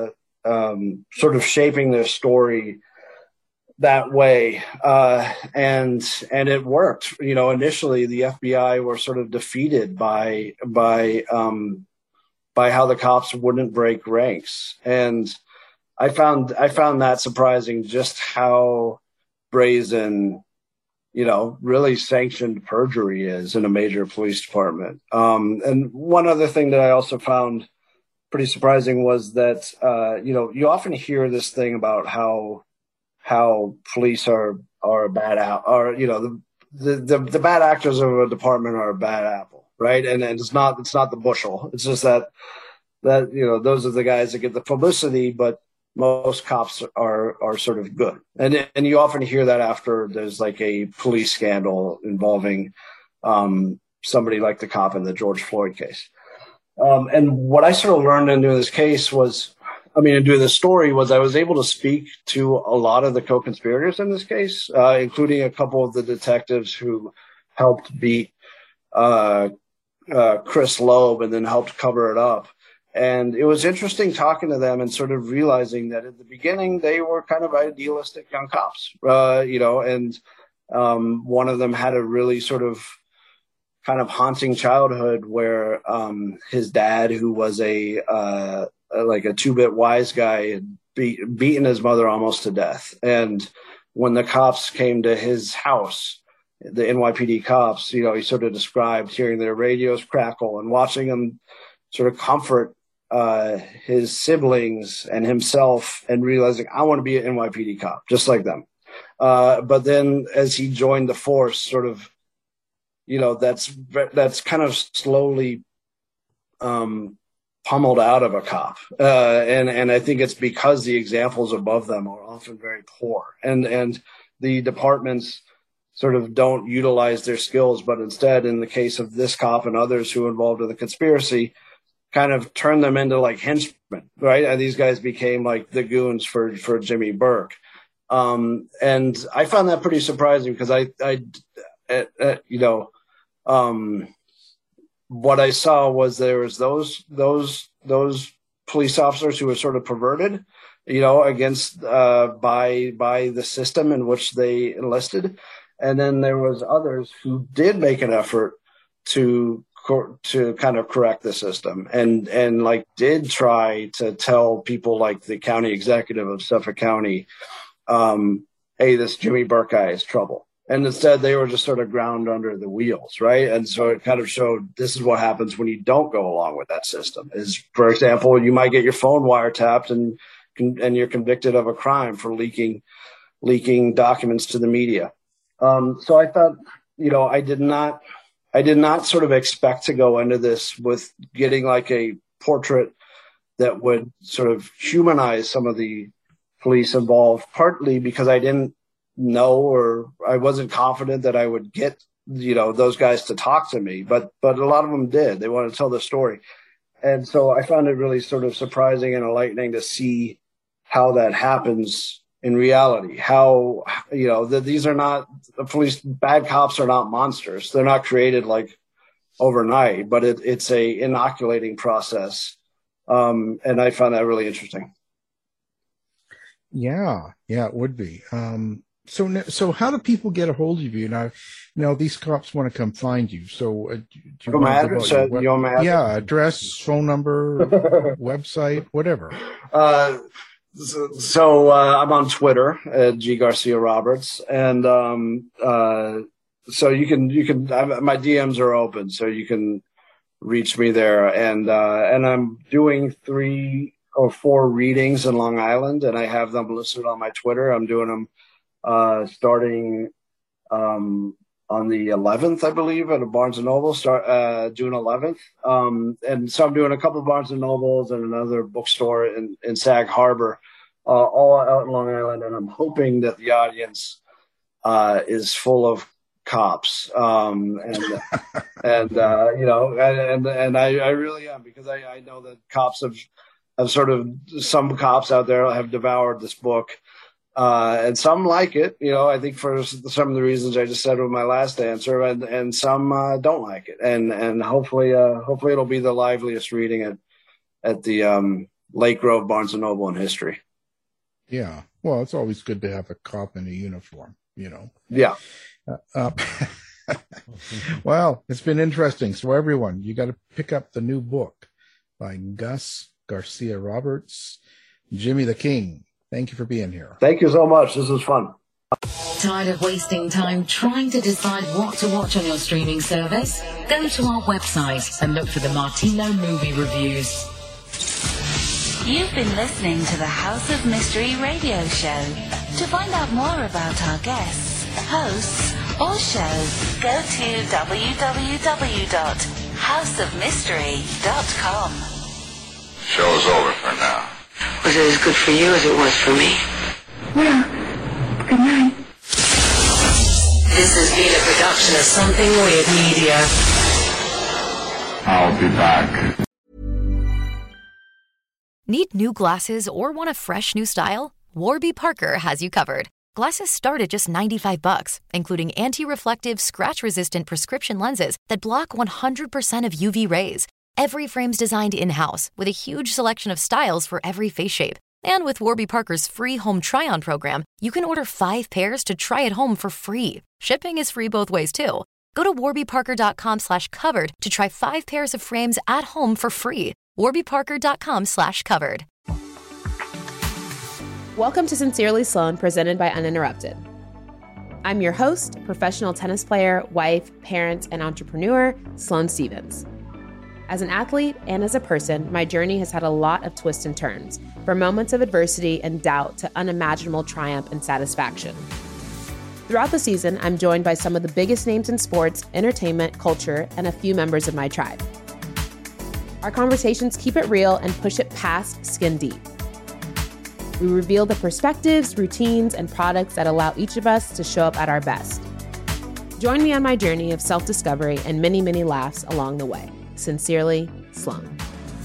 um, sort of shaping their story that way. Uh, and, and it worked. You know, initially the F B I were sort of defeated by, by, um, by how the cops wouldn't break ranks. And I found, I found that surprising, just how brazen, you know, really sanctioned perjury is in a major police department. Um, and one other thing that I also found pretty surprising was that, uh, you know, you often hear this thing about how, how police are, are a bad out, or, you know, the, the, the, the bad actors of a department are a bad apple, right? And, and it's not, it's not the bushel. It's just that, that, you know, those are the guys that get the publicity, but most cops are, are sort of good. And, and you often hear that after there's like a police scandal involving, um, somebody like the cop in the George Floyd case. Um, and what I sort of learned in doing this case was, I mean, in doing this story was I was able to speak to a lot of the co-conspirators in this case, uh, including a couple of the detectives who helped beat, uh, uh, Chris Loeb and then helped cover it up. And it was interesting talking to them and sort of realizing that at the beginning, they were kind of idealistic young cops, uh, you know, and, um, one of them had a really sort of kind of haunting childhood where, um, his dad, who was a, uh, like a two-bit wise guy, had beat, beaten his mother almost to death. And when the cops came to his house, the N Y P D cops, you know, he sort of described hearing their radios crackle and watching them sort of comfort uh, his siblings and himself, and realizing, I want to be an N Y P D cop, just like them. Uh, but then as he joined the force, sort of, you know, that's, that's kind of slowly, um, pummeled out of a cop. Uh, and, and I think it's because the examples above them are often very poor, and, and the departments sort of don't utilize their skills, but instead, in the case of this cop and others who were involved in the conspiracy, kind of turn them into like henchmen, right? And these guys became like the goons for, for Jimmy Burke. Um, and I found that pretty surprising because I, I, uh, uh, you know, um, what I saw was there was those, those, those police officers who were sort of perverted, you know, against, uh, by, by the system in which they enlisted. And then there was others who did make an effort to, to kind of correct the system and, and like did try to tell people like the county executive of Suffolk County, um, hey, this Jimmy Burke guy is trouble. And instead they were just sort of ground under the wheels. Right. And so it kind of showed this is what happens when you don't go along with that system is, for example, you might get your phone wiretapped and, and you're convicted of a crime for leaking, leaking documents to the media. Um, so I thought, you know, I did not, I did not sort of expect to go into this with getting like a portrait that would sort of humanize some of the police involved, partly because I didn't know, or I wasn't confident that I would get, you know, those guys to talk to me, but, but a lot of them did. They want to tell the story. And so I found it really sort of surprising and enlightening to see how that happens in reality, how, you know, that these are not the police, bad cops are not monsters. They're not created like overnight, but it, it's a inoculating process. Um, and I found that really interesting. Yeah, yeah, it would be. Um, so, so how do people get a hold of you now? Now these cops want to come find you. So, uh, do you your want address, to uh, web- your address? Yeah, address, phone number, website, whatever. Uh, so, so uh, I'm on Twitter at G Garcia Roberts, and um, uh, so you can you can I, my D Ms are open, so you can reach me there. And uh, and I'm doing three or four readings in Long Island, and I have them listed on my Twitter. I'm doing them uh, starting um, on the eleventh, I believe, at a Barnes and Noble, start uh, June eleventh. Um, and so I'm doing a couple of Barnes and Nobles and another bookstore in, in Sag Harbor, uh, all out in Long Island. And I'm hoping that the audience uh, is full of cops. Um, and, and uh, you know, and, and, and I, I really am, because I, I know that cops have, have sort of, some cops out there have devoured this book. Uh, and some like it, you know, I think for some of the reasons I just said with my last answer, and, and some, uh, don't like it. And, and hopefully, uh, hopefully it'll be the liveliest reading at, at the, um, Lake Grove, Barnes and Noble in history. Yeah. Well, it's always good to have a cop in a uniform, you know. Yeah. Uh, uh, well, it's been interesting. So everyone, you got to pick up the new book by Gus Garcia Roberts, Jimmy the King. Thank you for being here. Thank you so much. This was fun. Tired of wasting time trying to decide what to watch on your streaming service? Go to our website and look for the Martino Movie Reviews. You've been listening to the House of Mystery radio show. To find out more about our guests, hosts, or shows, go to w w w dot house of mystery dot com. Show's over for now. Was it as good for you as it was for me? Well, good night. This has been a production of Something Weird Media. I'll be back. Need new glasses or want a fresh new style? Warby Parker has you covered. Glasses start at just ninety-five bucks, including anti-reflective, scratch-resistant prescription lenses that block one hundred percent of U V rays. Every frame's designed in-house with a huge selection of styles for every face shape. And with Warby Parker's free home try-on program, you can order five pairs to try at home for free. Shipping is free both ways, too. Go to warbyparker.com slash covered to try five pairs of frames at home for free. warbyparker.com slash covered. Welcome to Sincerely Sloan, presented by Uninterrupted. I'm your host, professional tennis player, wife, parent, and entrepreneur, Sloane Stevens. As an athlete and as a person, my journey has had a lot of twists and turns, from moments of adversity and doubt to unimaginable triumph and satisfaction. Throughout the season, I'm joined by some of the biggest names in sports, entertainment, culture, and a few members of my tribe. Our conversations keep it real and push it past skin deep. We reveal the perspectives, routines, and products that allow each of us to show up at our best. Join me on my journey of self-discovery and many, many laughs along the way. Sincerely, Sloane.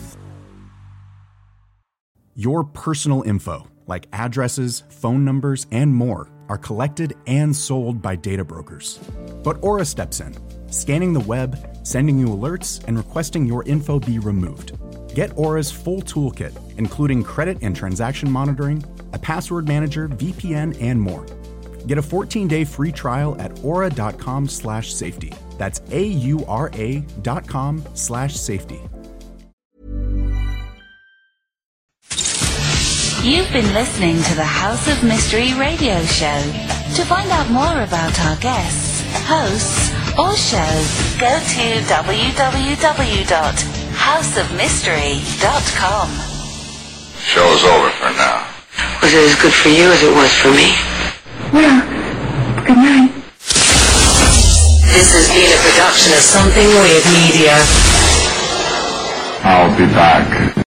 Your personal info, like addresses, phone numbers, and more, are collected and sold by data brokers. But Aura steps in, scanning the web, sending you alerts, and requesting your info be removed. Get Aura's full toolkit, including credit and transaction monitoring, a password manager, V P N, and more. Get a fourteen-day free trial at aura.com slash safety. That's A-U-R-A dot com slash safety. You've been listening to the House of Mystery radio show. To find out more about our guests, hosts, or shows, go to w w w dot house of mystery dot com. Show's over for now. Was it as good for you as it was for me? Well, good night. This has been a production of Something Weird Media. I'll be back.